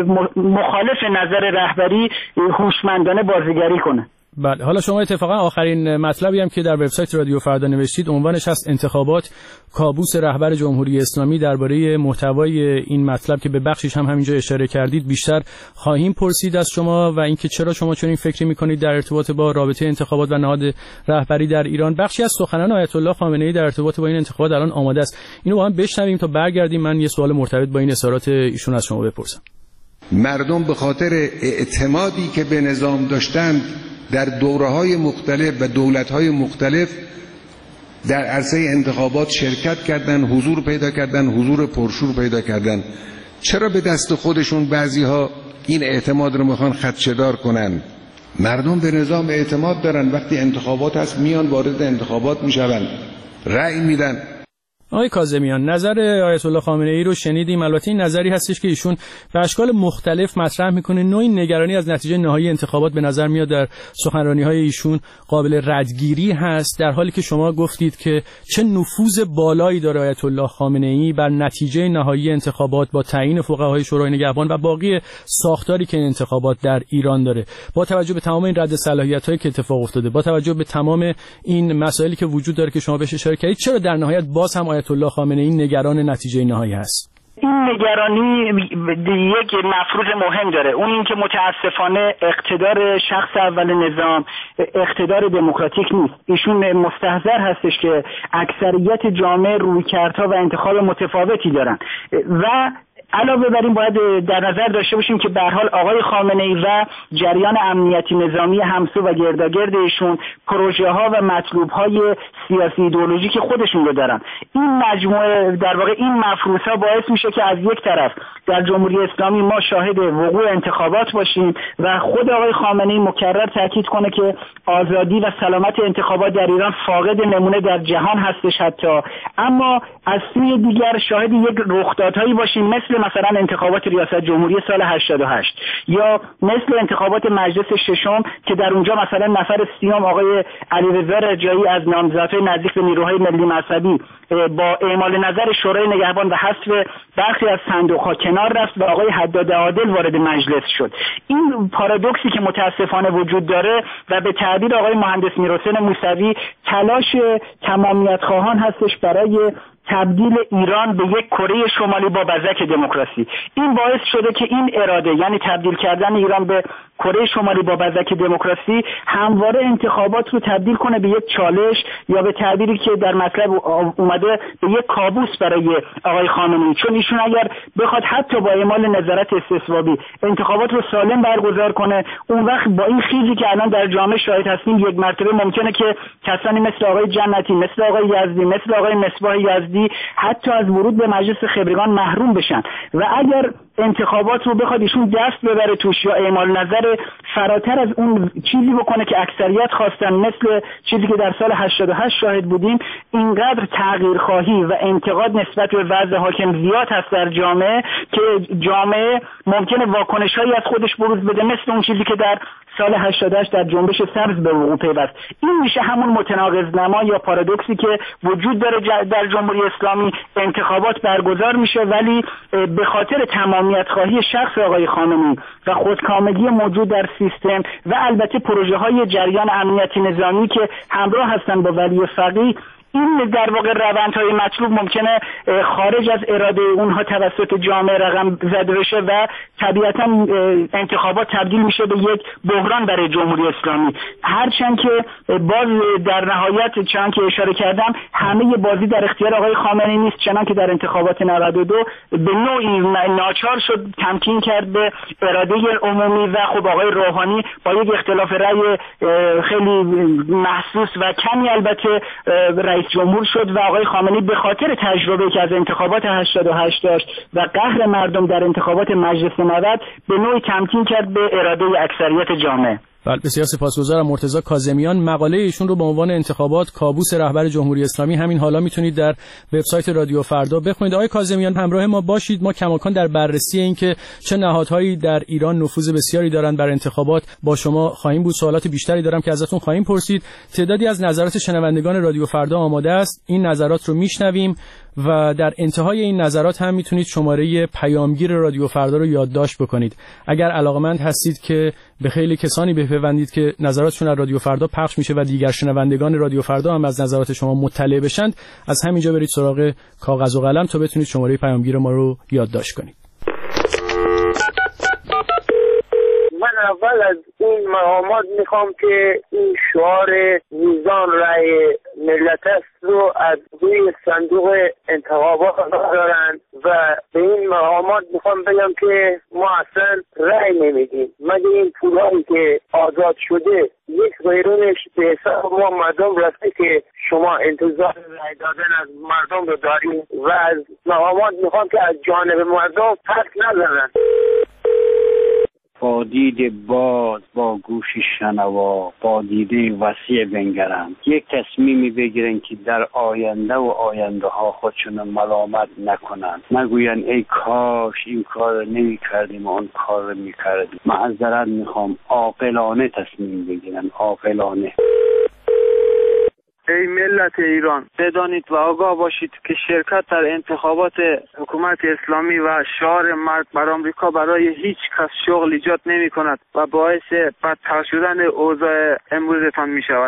مخالف نظر رهبری هوشمندانه بازیگری کنه. بله، حالا شما اتفاقا آخرین مطلبی هم که در وبسایت رادیو فردا نوشتید عنوانش هست انتخابات کابوس رهبر جمهوری اسلامی. درباره محتوای این مطلب که به بخشش هم همینجا اشاره کردید بیشتر خواهیم پرسید از شما و اینکه چرا شما چنین فکری میکنید در ارتباط با رابطه انتخابات و نهاد رهبری در ایران. بخشی از سخنان آیت الله خامنه‌ای در ارتباط با این انتخابات الان آماده است، اینو با هم بشنویم تا برگردیم من یه سوال مرتبط با این اظهارات ایشون از شما بپرسم. مردم به خاطر اعتمادی که به نظام داشتند در دوره‌های مختلف و دولت‌های مختلف در عرصه انتخابات شرکت کردن، حضور پیدا کردن، حضور پرشور پیدا کردن. چرا به دست خودشون بعضی‌ها این اعتماد رو میخوان خدشه‌دار کنن؟ مردم به نظام اعتماد دارن، وقتی انتخابات هست میان وارد انتخابات میشوند، رأی میدن. آقای کاظمیان، نظر آیت الله خامنه‌ای رو شنیدیم. البته این نظری هستش که ایشون به اشکال مختلف مطرح میکنه. نوعی نگرانی از نتیجه نهایی انتخابات به نظر میاد در سخنرانی‌های ایشون قابل ردگیری هست، در حالی که شما گفتید که چه نفوذ بالایی داره آیت الله خامنه‌ای بر نتیجه نهایی انتخابات با تعیین فقهای شورای نگهبان و باقی ساختاری که این انتخابات در ایران داره. با توجه به تمام این رد صلاحیت‌هایی که اتفاق افتاده، با توجه به تمام این مسائلی که وجود داره که شما بهش اشاره کردید، چرا در نهایت باز هم آیت الله خامنه‌ای نگران نتیجه نهایی هست؟ این نگرانی یک مفروض مهم داره، اون این که متاسفانه اقتدار شخص اول نظام اقتدار دموکراتیک نیست. ایشون مستحضر هستش که اکثریت جامعه رویکردها و انتخاب متفاوتی دارن و علاوه بر این باید در نظر داشته باشیم که به هر حال آقای خامنه‌ای و جریان امنیتی نظامی همسو و گرداگرد ایشون پروژه ها و مطلوب های سیاسی ایدئولوژیک خودشون رو دارن. این مجموعه در واقع این مفروض ها باعث میشه که از یک طرف در جمهوری اسلامی ما شاهد وقوع انتخابات باشیم و خود آقای خامنه‌ای مکرر تاکید کنه که آزادی و سلامت انتخابات در ایران فاقد نمونه در جهان هستش حتی، اما از سوی دیگر شاهد یک رخدادهایی باشیم مثل مثلا انتخابات ریاست جمهوری سال هشتاد و هشت یا مثل انتخابات مجلس ششم که در اونجا مثلا نفر سیام آقای علیرضا رجایی از نامزدهای نزدیک به نیروهای ملی مذهبی با اعمال نظر شورای نگهبان و حذف برخی از صندوق‌ها کنار رفت و آقای حداد عادل وارد مجلس شد. این پارادوکسی که متاسفانه وجود داره و به تعبیر آقای مهندس میرحسین موسوی تلاش تمامیت خواهان هستش برای تبدیل ایران به یک کره شمالی با بزک دموکراسی. این باعث شده که این اراده، یعنی تبدیل کردن ایران به کره شمالی با بزک دموکراسی، همواره انتخابات رو تبدیل کنه به یک چالش یا به تعبیری که در مطلب اومده به یک کابوس برای آقای خامنه‌ای. چون ایشون اگر بخواد حتی با اعمال نظارت استصوابی انتخابات رو سالم برگزار کنه، اون وقت با این خیزی که الان در جامعه شاهد هستیم یک مرتبه ممکنه که کسانی مثل آقای جنتی، مثل آقای یزدی، مثل آقای مصباح یزدی حتی از ورود به مجلس خبرگان محروم بشن و اگر انتخابات رو بخواد ایشون دست ببره توش یا اعمال نظر فراتر از اون چیزی بکنه که اکثریت خواستن، مثل چیزی که در سال هشتاد و هشت شاهد بودیم، اینقدر تغییر خواهی و انتقاد نسبت به وضع حاکم زیاد هست در جامعه که جامعه ممکنه واکنش‌هایی از خودش بروز بده، مثل اون چیزی که در سال هشتاد و هشت در جنبش سبز به وقوع پیوست. این میشه همون متناقض نما یا پارادوکسی که وجود داره در جمهوری اسلامی. انتخابات برگزار میشه ولی به خاطر تمامیت خواهی شخص آقای خامنه‌ای و خودکامگی موجود در سیستم و البته پروژه های جریان امنیتی نظامی که همراه هستن با ولی فقیه، این در واقع روندهای مطلوب ممکنه خارج از اراده اونها توسط جامعه رقم زده بشه و طبیعتا انتخابات تبدیل میشه به یک بحران برای جمهوری اسلامی. هرچند که باز در نهایت چنان که اشاره کردم همه بازی در اختیار آقای خامنه‌ای نیست، چنان که در انتخابات نود و دو به نوعی ناچار شد تمکین کرد به اراده عمومی و خب آقای روحانی با یک اختلاف رأی خیلی محسوس و کمی البته رئیس جمهور شد و آقای خامنه‌ای به خاطر تجربه‌ای که از انتخابات هشتاد و هشت داشت و قهر مردم در انتخابات مجلس نود به نوعی تمکین کرد به اراده اکثریت جامعه. بله، بسیار سپاسگزارم. مرتضی کاظمیان، مقاله ایشون رو به عنوان انتخابات کابوس رهبر جمهوری اسلامی همین حالا میتونید در وبسایت رادیو فردا بخونید. آقای کاظمیان همراه ما باشید. ما کماکان در بررسی این که چه نهادهایی در ایران نفوذ بسیاری دارند بر انتخابات با شما خواهیم بود. سوالات بیشتری دارم که ازتون خواهیم پرسید. تعدادی از نظرات شنوندگان رادیو فردا آماده است. این نظرات رو میشنویم و در انتهای این نظرات هم میتونید شماره پیامگیر رادیو فردا رو یادداشت بکنید. اگر علاقمند هستید که به خیلی کسانی بپیوندید که نظراتشون از رادیو فردا پخش میشه و دیگر شنوندگان رادیو فردا هم از نظرات شما مطلع بشند، از همینجا برید سراغ کاغذ و قلم تا بتونید شماره پیامگیر ما رو یادداشت کنید. من اول از این مقامات میخوام که این شعار میزان رأی ملت است رو از روی صندوق انتخابات دارن و به این مقامات میخوام بگم که ما اصلا رأی نمیدیم، مگه این پولایی که آزاد شده یک قیرونش به حساب ما مردم رفته که شما انتظار رأی دادن از مردم رو داریم و از مقامات میخوام که از جانب مردم حرف نزنن. با دید باز، با گوش شنوا، با دیده وسیع بنگرند، یک تصمیمی بگیرن که در آینده و آینده ها خودشون ملامت نکنند، نگوین ای کاش این کار نمی کردیم و اون کار می کردیم. معذرت میخوام، عاقلانه تصمیم بگیرن، عاقلانه. ای ملت ایران، بدانید و آگاه باشید که شرکت در انتخابات حکومت اسلامی و شعار مرگ بر آمریکا برای هیچ کس شغل ایجاد نمی کند و باعث بدتر شدن اوضاع امروزتان می شود.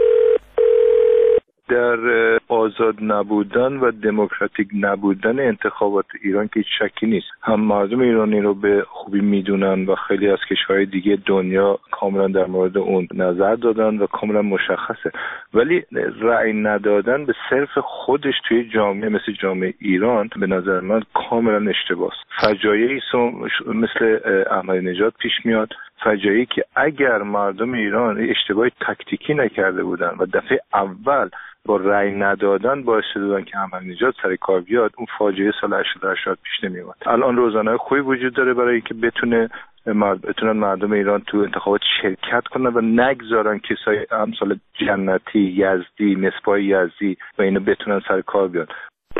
در آزاد نبودن و دموکراتیک نبودن انتخابات ایران که شکی نیست. هم مردم ایرانی رو به خوبی میدونن و خیلی از کشورهای دیگه دنیا کاملا در مورد اون نظر دادن و کاملا مشخصه، ولی رأی ندادن به صرف خودش توی جامعه مثل جامعه ایران به نظر من کاملا اشتباهه. فجایعی مثل احمدی نژاد پیش میاد، فجایعی که اگر مردم ایران اشتباه تاکتیکی نکرده بودن و دفعه اول با رأی ندادن باعث شدن که احمدی نژاد سر کار بیاد، اون فاجعه سال هشتاد و هشت پیش نمی اومد. الان روزنامه خوبی وجود داره برای اینکه بتونه مرد... بتونن مردم ایران تو انتخابات شرکت کنن و نگذارن کسای امثال جنتی، یزدی، مصباح یزدی و اینا بتونن سر کار بیاد.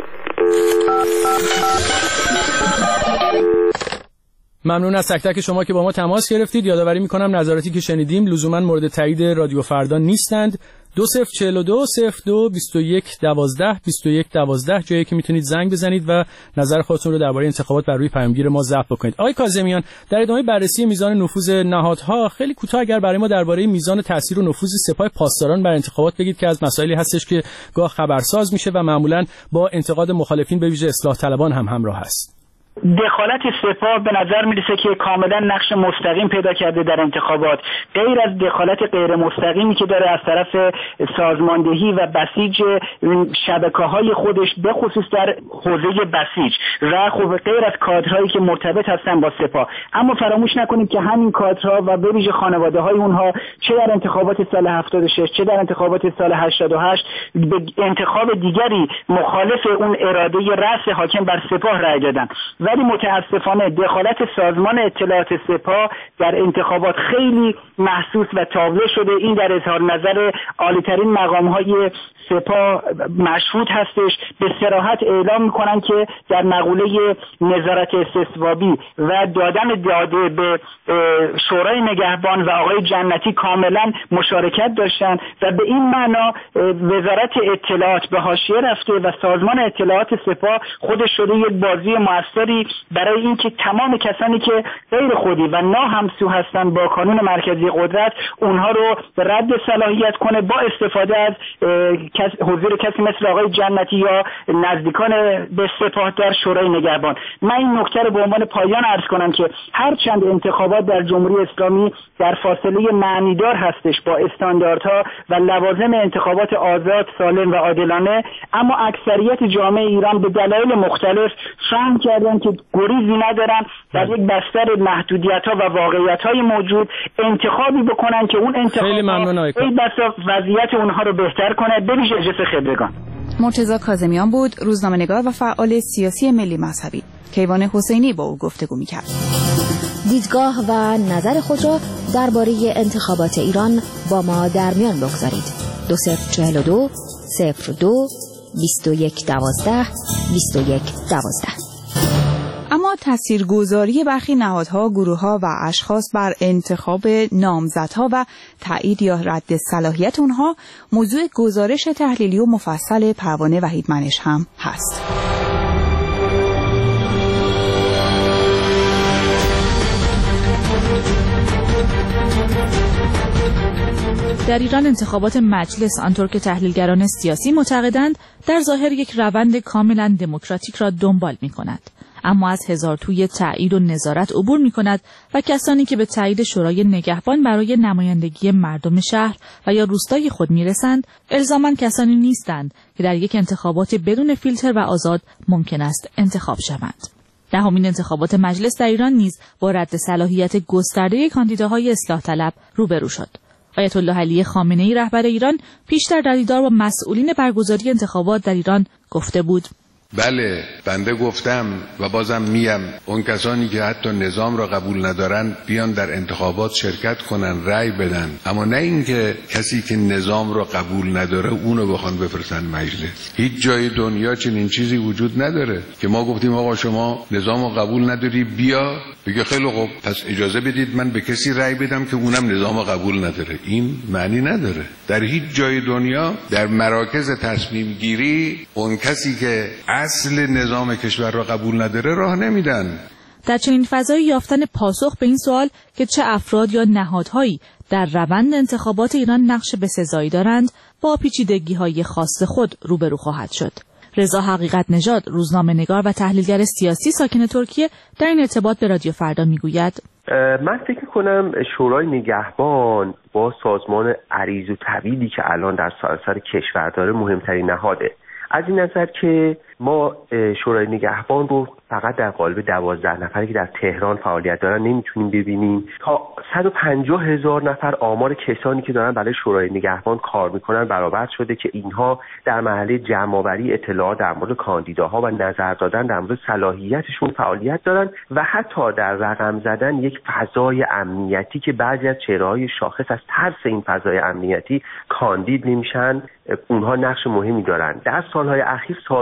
ممنون از تک تک شما که با ما تماس گرفتید. یادآوری میکنم نظراتی که شنیدیم لزوما مورد تایید رادیو فردا نیستند. دو صفر چهل و دو صفر دو بیست و یک دوازده بیست و یک دوازده جایی که میتونید زنگ بزنید و نظر خودتون رو درباره انتخابات بر روی پیامگیر ما ضبط بکنید. آقای کاظمیان، در ادامه بررسی میزان نفوذ نهادها، خیلی کوتاه اگر برای ما درباره میزان تاثیر و نفوذ سپاه پاسداران بر انتخابات بگید که از مسائلی هستش که گاه خبرساز میشه و معمولا با انتقاد مخالفین به ویژه اصلاح طلبان هم همراه است. دخالت سپاه به نظر میرسه که کاملا نقش مستقیم پیدا کرده در انتخابات، غیر از دخالت غیر مستقیمی که داره از طرف سازماندهی و بسیج شبکه‌های خودش به خصوص در حوزه بسیج و خب غیر از کادرهایی که مرتبط هستن با سپاه. اما فراموش نکنیم که همین کادرها و به ویژه خانواده‌های اونها چه در انتخابات سال هفتاد و شش چه در انتخابات سال هشتاد و هشت به انتخاب دیگری مخالف اون اراده رأس حاکم بر سپاه رأی دادن. ولی متاسفانه دخالت سازمان اطلاعات سپاه در انتخابات خیلی محسوس و تابلو شده. این در اظهار نظر عالی‌ترین مقام‌های سپاه مشهود هستش. به صراحت اعلام می‌کنن که در مقوله نظارت استصوابی و دادن داده به شورای نگهبان و آقای جنتی کاملا مشارکت داشتن و به این معنا وزارت اطلاعات به حاشیه رفته و سازمان اطلاعات سپاه خودش شده یک بازی موثری برای اینکه تمام کسانی که غیر خودی و ناهمسو هستند با کانون مرکزی قدرت اونها رو رد صلاحیت کنه با استفاده از حضور کسی مثل آقای جنتی یا نزدیکان به سپاه در شورای نگهبان. من این نکته رو به عنوان پایان عرض کنم که هرچند انتخابات در جمهوری اسلامی در فاصله معنیدار هستش با استانداردها و لوازم انتخابات آزاد، سالم و عادلانه، اما اکثریت جامعه ایران به دلایل مختلف فهم کردن که گریزی ندارن در یک بستر محدودیت‌ها و واقعیت‌های موجود انتخابی بکنن که اون انتخاب خیلی ممنون آقای این بسا وضعیت اونها رو بهتر کنه به ویژه جنس خبرگان. مرتضی کاظمیان بود، روزنامه‌نگار و فعال سیاسی ملی مذهبی. کیوان حسینی با او گفتگو می‌کرد. دیدگاه و نظر خود را درباره انتخابات ایران با ما در میان بگذارید. دو صفر چهل و دو صفر دو بیست و یک دوازده بیست و یک دوازده. اما تاثیرگذاری برخی نهادها، گروه‌ها و اشخاص بر انتخاب نامزدها و تایید یا رد صلاحیت اونها موضوع گزارش تحلیلی و مفصل پروانه وحید منش هم هست. در ایران انتخابات مجلس آنطور که تحلیلگران سیاسی معتقدند در ظاهر یک روند کاملا دموکراتیک را دنبال می‌کند، اما از هزار توی تایید و نظارت عبور می‌کند و کسانی که به تایید شورای نگهبان برای نمایندگی مردم شهر و یا روستای خود می‌رسند الزاماً کسانی نیستند که در یک انتخابات بدون فیلتر و آزاد ممکن است انتخاب شوند. دهمین انتخابات مجلس در ایران نیز با رد صلاحیت گسترده کاندیداهای اصلاح طلب روبرو شد. آیت الله علی خامنه‌ای رهبر ایران پیشتر در دیدار با مسئولین برگزاری انتخابات در ایران گفته بود: بله، بنده گفتم و بازم میم اون کسانی که حتی نظام را قبول ندارن بیان در انتخابات شرکت کنن، رأی بدن، اما نه اینکه کسی که نظام را قبول نداره اونو بخوان بفرستن مجلس. هیچ جای دنیا چنین چیزی وجود نداره که ما گفتیم آقا شما نظام را قبول نداری بیا، بگه خیلی خوب پس اجازه بدید من به کسی رأی بدم که اونم نظام را قبول نداره. این معنی نداره. در هیچ جای دنیا در مراکز تصمیم گیری اون کسی که اصل نظام کشور را قبول نداره راه نمیدن. در چنین فضایی یافتن پاسخ به این سوال که چه افراد یا نهادهایی در روند انتخابات ایران نقش بسزایی دارند با پیچیدگی‌های خاص خود روبرو خواهد شد. رضا حقیقت نژاد، روزنامه‌نگار و تحلیلگر سیاسی ساکن ترکیه، در این ارتباط به رادیو فردا میگوید: من فکر کنم شورای نگهبان با سازمان عریض و طویلی که الان در سراسر کشور داره مهمترین نهاده. از این نظر که ما شورای نگهبان رو فقط در قالب دوازده نفری که در تهران فعالیت دارن نمیتونیم ببینیم. تا صد و پنجاه هزار نفر آمار کسانی که دارن برای شورای نگهبان کار میکنن برآورد شده که اینها در مرحله جمع‌آوری اطلاعات در مورد کاندیداها و نظر دادن در مورد صلاحیتشون فعالیت دارن و حتی در رقم زدن یک فضای امنیتی که بعضی از چهره‌های شاخص از ترس این فضای امنیتی کاندید نمیشن، اونها نقش مهمی دارن. در سالهای اخیر سازمان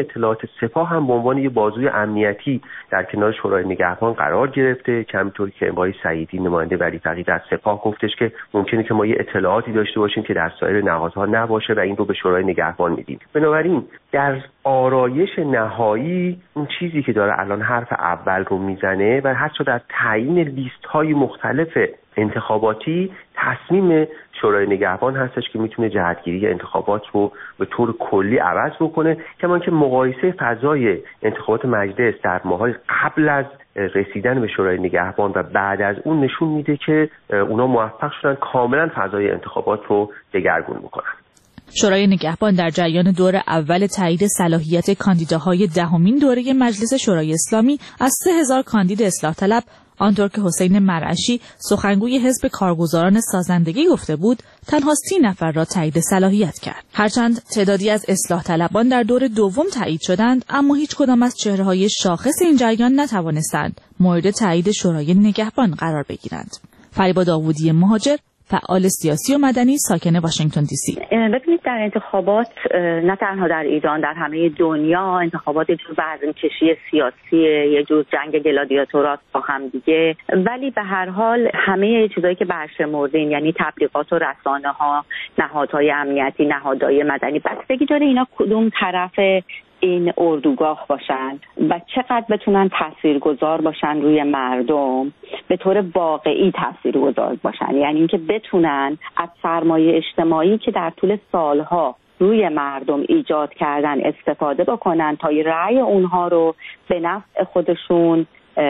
اطلاعات سپاه هم به عنوان یه بازوی امنیتی در کنار شورای نگهبان قرار گرفته که همینطور که آقای سعیدی نماینده ولی فقید از سپاه گفتش که ممکنه که ما یه اطلاعاتی داشته باشیم که در سایر نهادها نباشه و این رو به شورای نگهبان میدیم. بنابراین در آرایش نهایی اون چیزی که داره الان حرف اول رو میزنه و حتی در تعیین لیست های مختلف انتخاباتی تصمیم شورای نگهبان هستش که میتونه جهتگیری انتخابات رو به طور کلی عوض بکنه، کما که مقایسه فضای انتخابات مجلس در ماهای قبل از رسیدن به شورای نگهبان و بعد از اون نشون میده که اونا موفق شدن کاملا فضای انتخابات رو دگرگون بکنن. شورای نگهبان در جریان دور اول تایید صلاحیت کاندیداهای دهمین دوره مجلس شورای اسلامی از سه هزار کاندید اصلاح طلب، آنطور که حسین مرعشی سخنگوی حزب کارگزاران سازندگی گفته بود، تنها سی نفر را تایید صلاحیت کرد. هرچند تعدادی از اصلاح طلبان در دور دوم تایید شدند، اما هیچ کدام از چهره‌های شاخص این جریان نتوانستند مورد تایید شورای نگهبان قرار بگیرند. فریبا داوودی مهاجر، فعال سیاسی و مدنی ساکن واشنگتن دی سی. ببینید در انتخابات نه تنها در ایران، در همه دنیا انتخابات یه جور وزن‌کشی سیاسیه، یه جور جنگ گلادیاتورات با هم دیگه، ولی به هر حال همه چیزایی که برشمردین، یعنی تبلیغات و رسانه‌ها، نهادهای امنیتی، نهادهای مدنی، بستگی داره اینا کدوم طرف این اردوگاه باشن و چقدر بتونن تاثیرگذار باشن روی مردم، به طور واقعی تاثیرگذار باشن، یعنی اینکه بتونن از سرمایه اجتماعی که در طول سالها روی مردم ایجاد کردن استفاده بکنن تا رأی اونها رو به نفع خودشون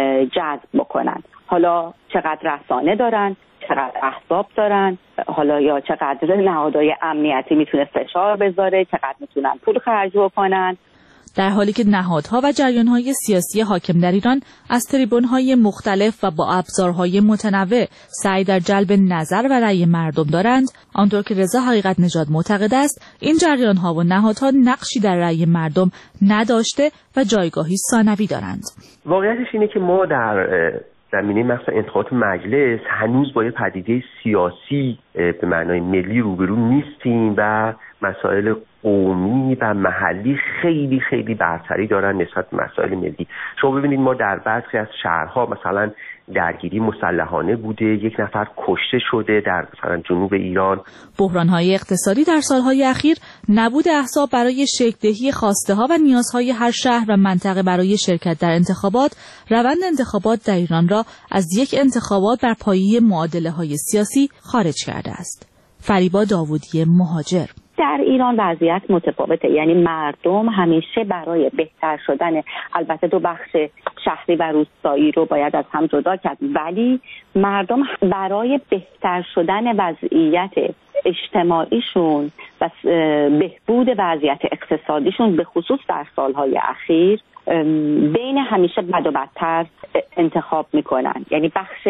جذب بکنن. حالا چقدر رسانه دارن، چقدر احزاب دارن، حالا یا چقدر نهادهای امنیتی میتونه فشار بذاره، چقدر میتونن پول خرج بکنن. در حالی که نهادها و جریانهای سیاسی حاکم در ایران از تریبونهای مختلف و با ابزارهای متنوع سعی در جلب نظر و رأی مردم دارند، آنطور که رضا حقیقت نژاد معتقد است این جریانها و نهادها نقشی در رأی مردم نداشته و جایگاهی ثانوی دارند. واقعیتش اینه که ما در زمینه مثلا انتخابات مجلس هنوز با یه پدیده سیاسی به معنای ملی روبرو نیستیم و مسائل قومی و محلی خیلی خیلی برتری دارن نسبت به مسائل ملی. شما ببینید ما در برخی از شهرها مثلا درگیری مسلحانه بوده، یک نفر کشته شده در مثلا جنوب ایران. بحران‌های اقتصادی در سالهای اخیر، نبود احزاب برای شکل‌دهی خواسته‌ها و نیازهای هر شهر و منطقه برای شرکت در انتخابات، روند انتخابات در ایران را از یک انتخابات بر پایه معادله‌های سیاسی خارج کرده است. فریبا داوودی مهاجر: در ایران وضعیت متفاوته، یعنی مردم همیشه برای بهتر شدن، البته دو بخش شهری و روستایی رو باید از هم جدا کرد، ولی مردم برای بهتر شدن وضعیت اجتماعیشون و بهبود وضعیت اقتصادیشون به خصوص در سالهای اخیر بین همیشه بد و بدتر انتخاب میکنن. یعنی بخش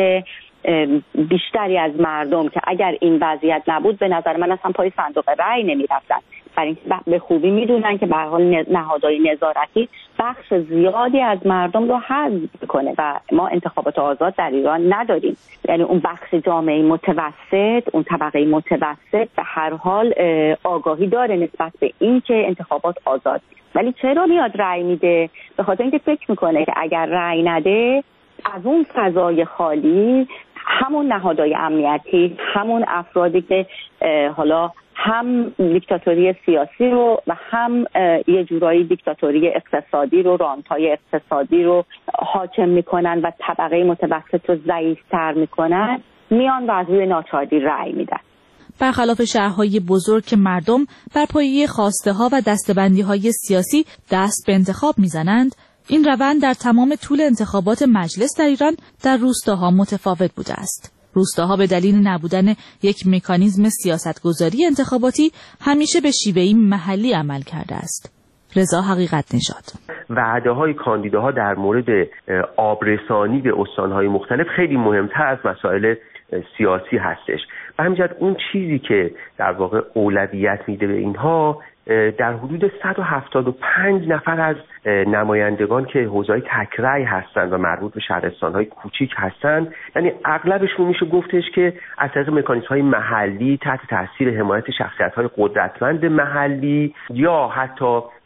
بیشتری از مردم که اگر این وضعیت نبود به نظر من اصلا پای صندوق رأی نمی‌رفتن، برای اینکه به خوبی میدونن که به هر حال نهادهای نظارتی بخش زیادی از مردم رو حذف میکنه و ما انتخابات آزاد در ایران نداریم. یعنی اون بخش جامعه متوسط، اون طبقه متوسط به هر حال آگاهی داره نسبت به این که انتخابات آزاد، ولی چرا میاد رأی میده؟ به خاطر اینکه فکر میکنه که اگر رأی نده از اون فضای خالی همون نهادهای امنیتی، همون افرادی که حالا هم دیکتاتوری سیاسی رو و هم یه جورایی دیکتاتوری اقتصادی رو، رانت‌های اقتصادی رو حاکم میکنن و طبقه متوسط رو ضعیف‌تر میکنن، میان و از روی ناچاری رأی میدن. برخلاف شهرهای بزرگ که مردم بر پایه خواسته ها و دستبندی های سیاسی دست به انتخاب میزنند، این روند در تمام طول انتخابات مجلس در ایران در روستاها متفاوت بوده است. روستاها به دلیل نبودن یک مکانیزم سیاستگذاری انتخاباتی همیشه به شیوهی محلی عمل کرده است. رضا حقیقت نژاد: وعده های کاندیداها در مورد آبرسانی به استانهای مختلف خیلی مهمتر از مسائل سیاسی هستش. به همین جهت اون چیزی که در واقع اولویت میده به اینها در حدود صد و هفتاد و پنج نفر از نمایندگان که حوزه‌های تکرای هستند و مربوط به شهرستان‌های کوچیک هستند، یعنی اغلبشون میشه گفتش که از طریق مکانیزم‌های محلی تحت تاثیر حمایت شخصیت‌های قدرتمند محلی یا حتی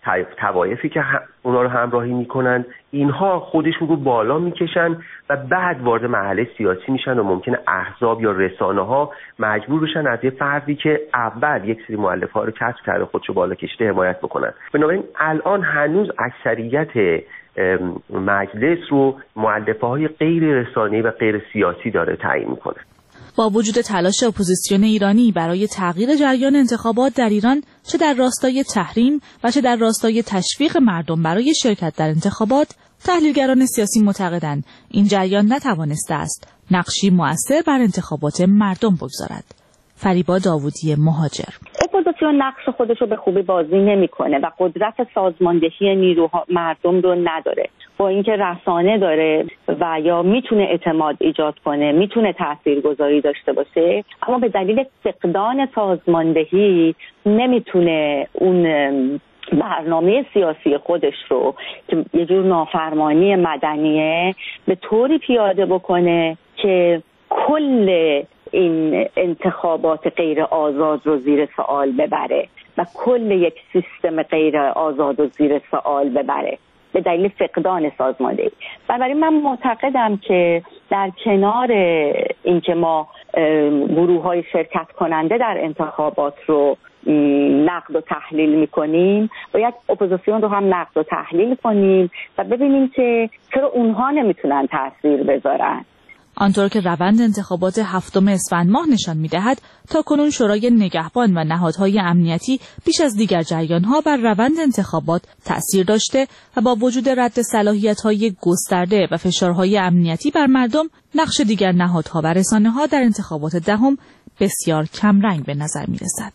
توایفی که اونا رو همراهی میکنن اینها خودشون رو بالا میکشن و بعد وارد مرحله سیاسی میشن و ممکنه احزاب یا رسانه ها مجبور بشن از یه فردی که اول یک سری مؤلفه ها رو کسب کرده خودشو بالا کشیده حمایت بکنن. بنابراین الان هنوز اکثریت مجلس رو مؤلفه های غیر رسانه‌ای و غیر سیاسی داره تعیین میکنه. با وجود تلاش اپوزیسیون ایرانی برای تغییر جریان انتخابات در ایران، چه در راستای تحریم و چه در راستای تشویق مردم برای شرکت در انتخابات، تحلیلگران سیاسی معتقدند این جریان نتوانسته است نقشی مؤثر بر انتخابات مردم بگذارد. فریبا داوودی، مهاجر: اپوزیسیون نقش خودش رو به خوبی بازی نمیکنه و قدرت سازماندهی نیروها مردم رو نداره. با اینکه رسانه داره و یا میتونه اعتماد ایجاد کنه، میتونه تاثیرگذاری داشته باشه، اما به دلیل فقدان سازماندهی نمیتونه اون برنامه سیاسی خودش رو که یه جور نافرمانی مدنیه به طوری پیاده بکنه که کل این انتخابات غیر آزاد رو زیر سوال ببره و کل یک سیستم غیر آزاد رو زیر سوال ببره به دلیل فقدان سازماندهی. بنابراین من معتقدم که در کنار اینکه ما گروه های شرکت کننده در انتخابات رو نقد و تحلیل میکنیم، باید اپوزیسیون رو هم نقد و تحلیل کنیم و ببینیم که چرا اونها نمیتونن تاثیر بذارن. آنطور که روند انتخابات هفتم اسفند ماه نشان می‌دهد، تاکنون شورای نگهبان و نهادهای امنیتی بیش از دیگر جریان‌ها بر روند انتخابات تأثیر داشته و با وجود رد صلاحیت‌های گسترده و فشارهای امنیتی بر مردم، نقش دیگر نهادها و رسانه‌ها در انتخابات دهم بسیار کمرنگ به نظر می‌رسد.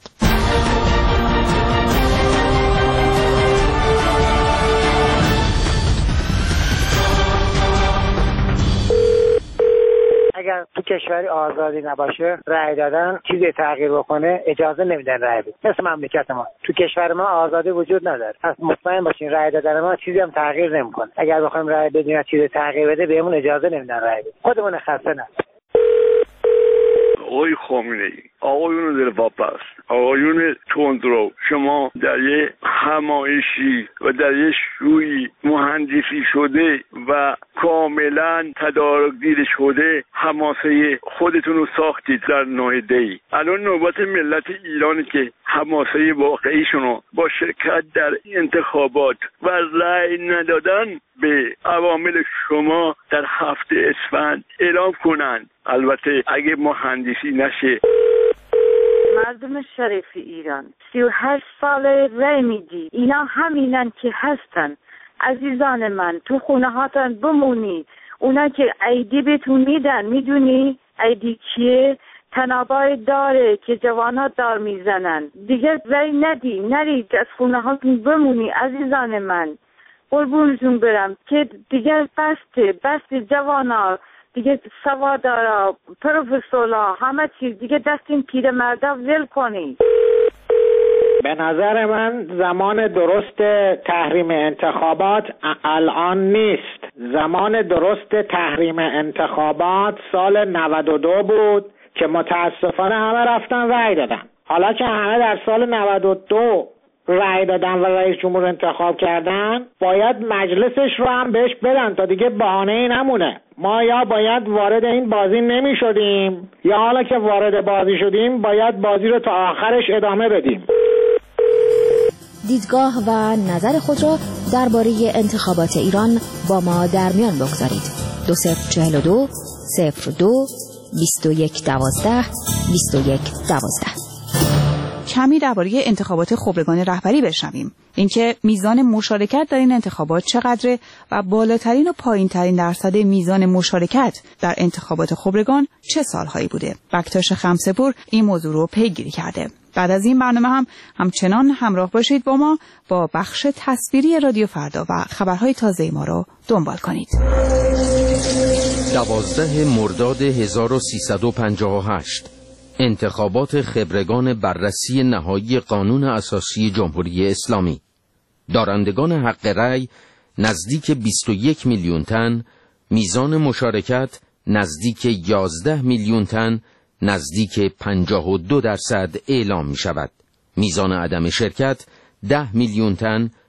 اگر تو کشوری آزادی نباشه، رأی دادن چیزی تغییر بکنه اجازه نمیدن رأی بدن. مثل مملکت ما، تو کشور ما آزادی وجود نداره. پس مطمئن باشین رأی دادن ما چیزی هم تغییر نمیکنه. اگر بخوایم رأی بدیم چیزی تغییر بده، بهمون اجازه نمیدن رأی بدیم. خودمون خسته نه. آقای خامنه‌ای، آقایون دلواپس، آقایون تندرو، شما در یه همایشی و در یه شوی مهندسی شده و کاملا تدارک‌گیر شده حماسه خودتون رو ساختید در ناحیه‌ای. الان نوبت ملت ایرانی که حماسه واقعیشون رو با شرکت در انتخابات و رأی ندادن به عوامل شما در هفته اسفند اعلام کنند. البته اگه مهندسی نشه. مردم شریف ایران سی و هشت ساله رای میدی، اینا همینن که هستن. عزیزان من، تو خونه هاتون بمونی. اونا که ایدی بهتون میدن، میدونی ایدی کیه؟ تنابای داره که جوانات دار میزنن. دیگه رای ندی، نرید از خونه هاتون بمونی. عزیزان من، قربونتون برم که دیگه بسته بسته جوانا، دیگه سوادارا، پروفسورا، همه چیز دیگه دست این پیر مردا ول کنی. به نظر من زمان درست تحریم انتخابات الان نیست. زمان درست تحریم انتخابات سال نود و دو بود که متاسفانه همه رفتن رأی دادن. حالا که همه در سال نود و دو رأی دادن و رئیس جمهور انتخاب کردن، باید مجلسش رو هم بهش بدن تا دیگه بهانه‌ای نمونه. ما یا باید وارد این بازی نمی شدیم، یا حالا که وارد بازی شدیم باید بازی رو تا آخرش ادامه بدیم. دیدگاه و نظر خود را درباره انتخابات ایران با ما در میان بگذارید. دو صفر چهل و دو صفر دو بیست و یک دوازده بیست و یک دوازده. کمی درباره انتخابات خبرگان رهبری بشنویم. اینکه میزان مشارکت در این انتخابات چقدره و بالاترین و پایینترین درصد میزان مشارکت در انتخابات خبرگان چه سالهایی بوده. بکتاش خمسه‌پور این موضوع رو پیگیری کرده. بعد از این برنامه هم همچنان همراه باشید با ما با بخش تصویری رادیو فردا و خبرهای تازه ما رو دنبال کنید. دوازده مرداد هزار و سیصد و پنجاه و هشت انتخابات خبرگان بررسی نهایی قانون اساسی جمهوری اسلامی. دارندگان حق رأی نزدیک بیست و یک میلیون تن، میزان مشارکت نزدیک یازده میلیون تن، نزدیک پنجاه و دو درصد اعلام می شود. میزان عدم شرکت ده میلیون تن،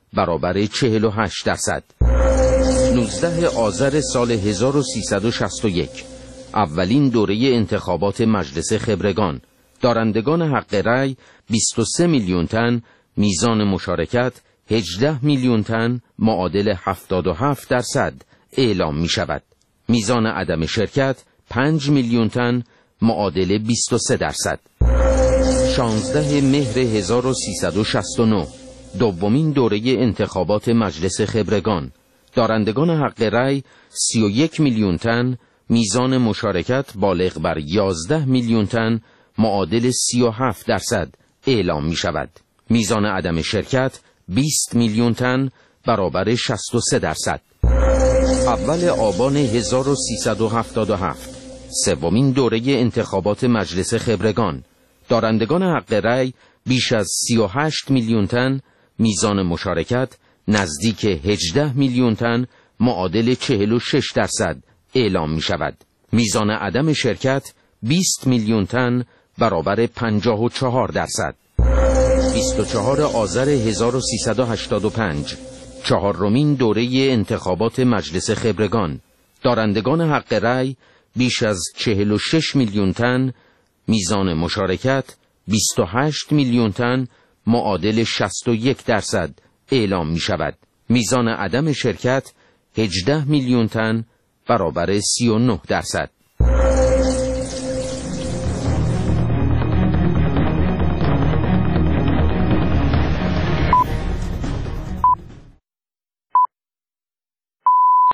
برابر چهل و هشت درصد. نوزده آذر سال هزار و سیصد و شصت و یک، اولین دوره انتخابات مجلس خبرگان. دارندگان حق رأی بیست و سه میلیون تن، میزان مشارکت هجده میلیون تن معادل هفتاد و هفت درصد اعلام می شود. میزان عدم شرکت پنج میلیون تن معادل بیست و سه درصد. شانزده مهر هزار و سیصد و شصت و نه، دومین دوره انتخابات مجلس خبرگان. دارندگان حق رأی سی و یک میلیون تن، میزان مشارکت بالغ بر یازده میلیون تن معادل سی و هفت درصد اعلام می شود. میزان عدم شرکت بیست میلیون تن برابر شصت و سه درصد. اول آبان هزار و سیصد و هفتاد و هفت، سومین دوره انتخابات مجلس خبرگان. دارندگان حق رأی بیش از سی و هشت میلیون تن، میزان مشارکت نزدیک هجده میلیون تن معادل چهل و شش درصد اعلام می شود. میزان عدم شرکت بیست میلیون تن برابر پنجاه و چهار درصد. بیست و چهار آذر هزار و سیصد و هشتاد و پنج، چهارمین دوره انتخابات مجلس خبرگان. دارندگان حق رأی بیش از چهل و شش میلیون تن، میزان مشارکت بیست و هشت میلیون تن معادل شصت و یک درصد اعلام می شود. میزان عدم شرکت هجده میلیون تن برابر سی و نه درصد.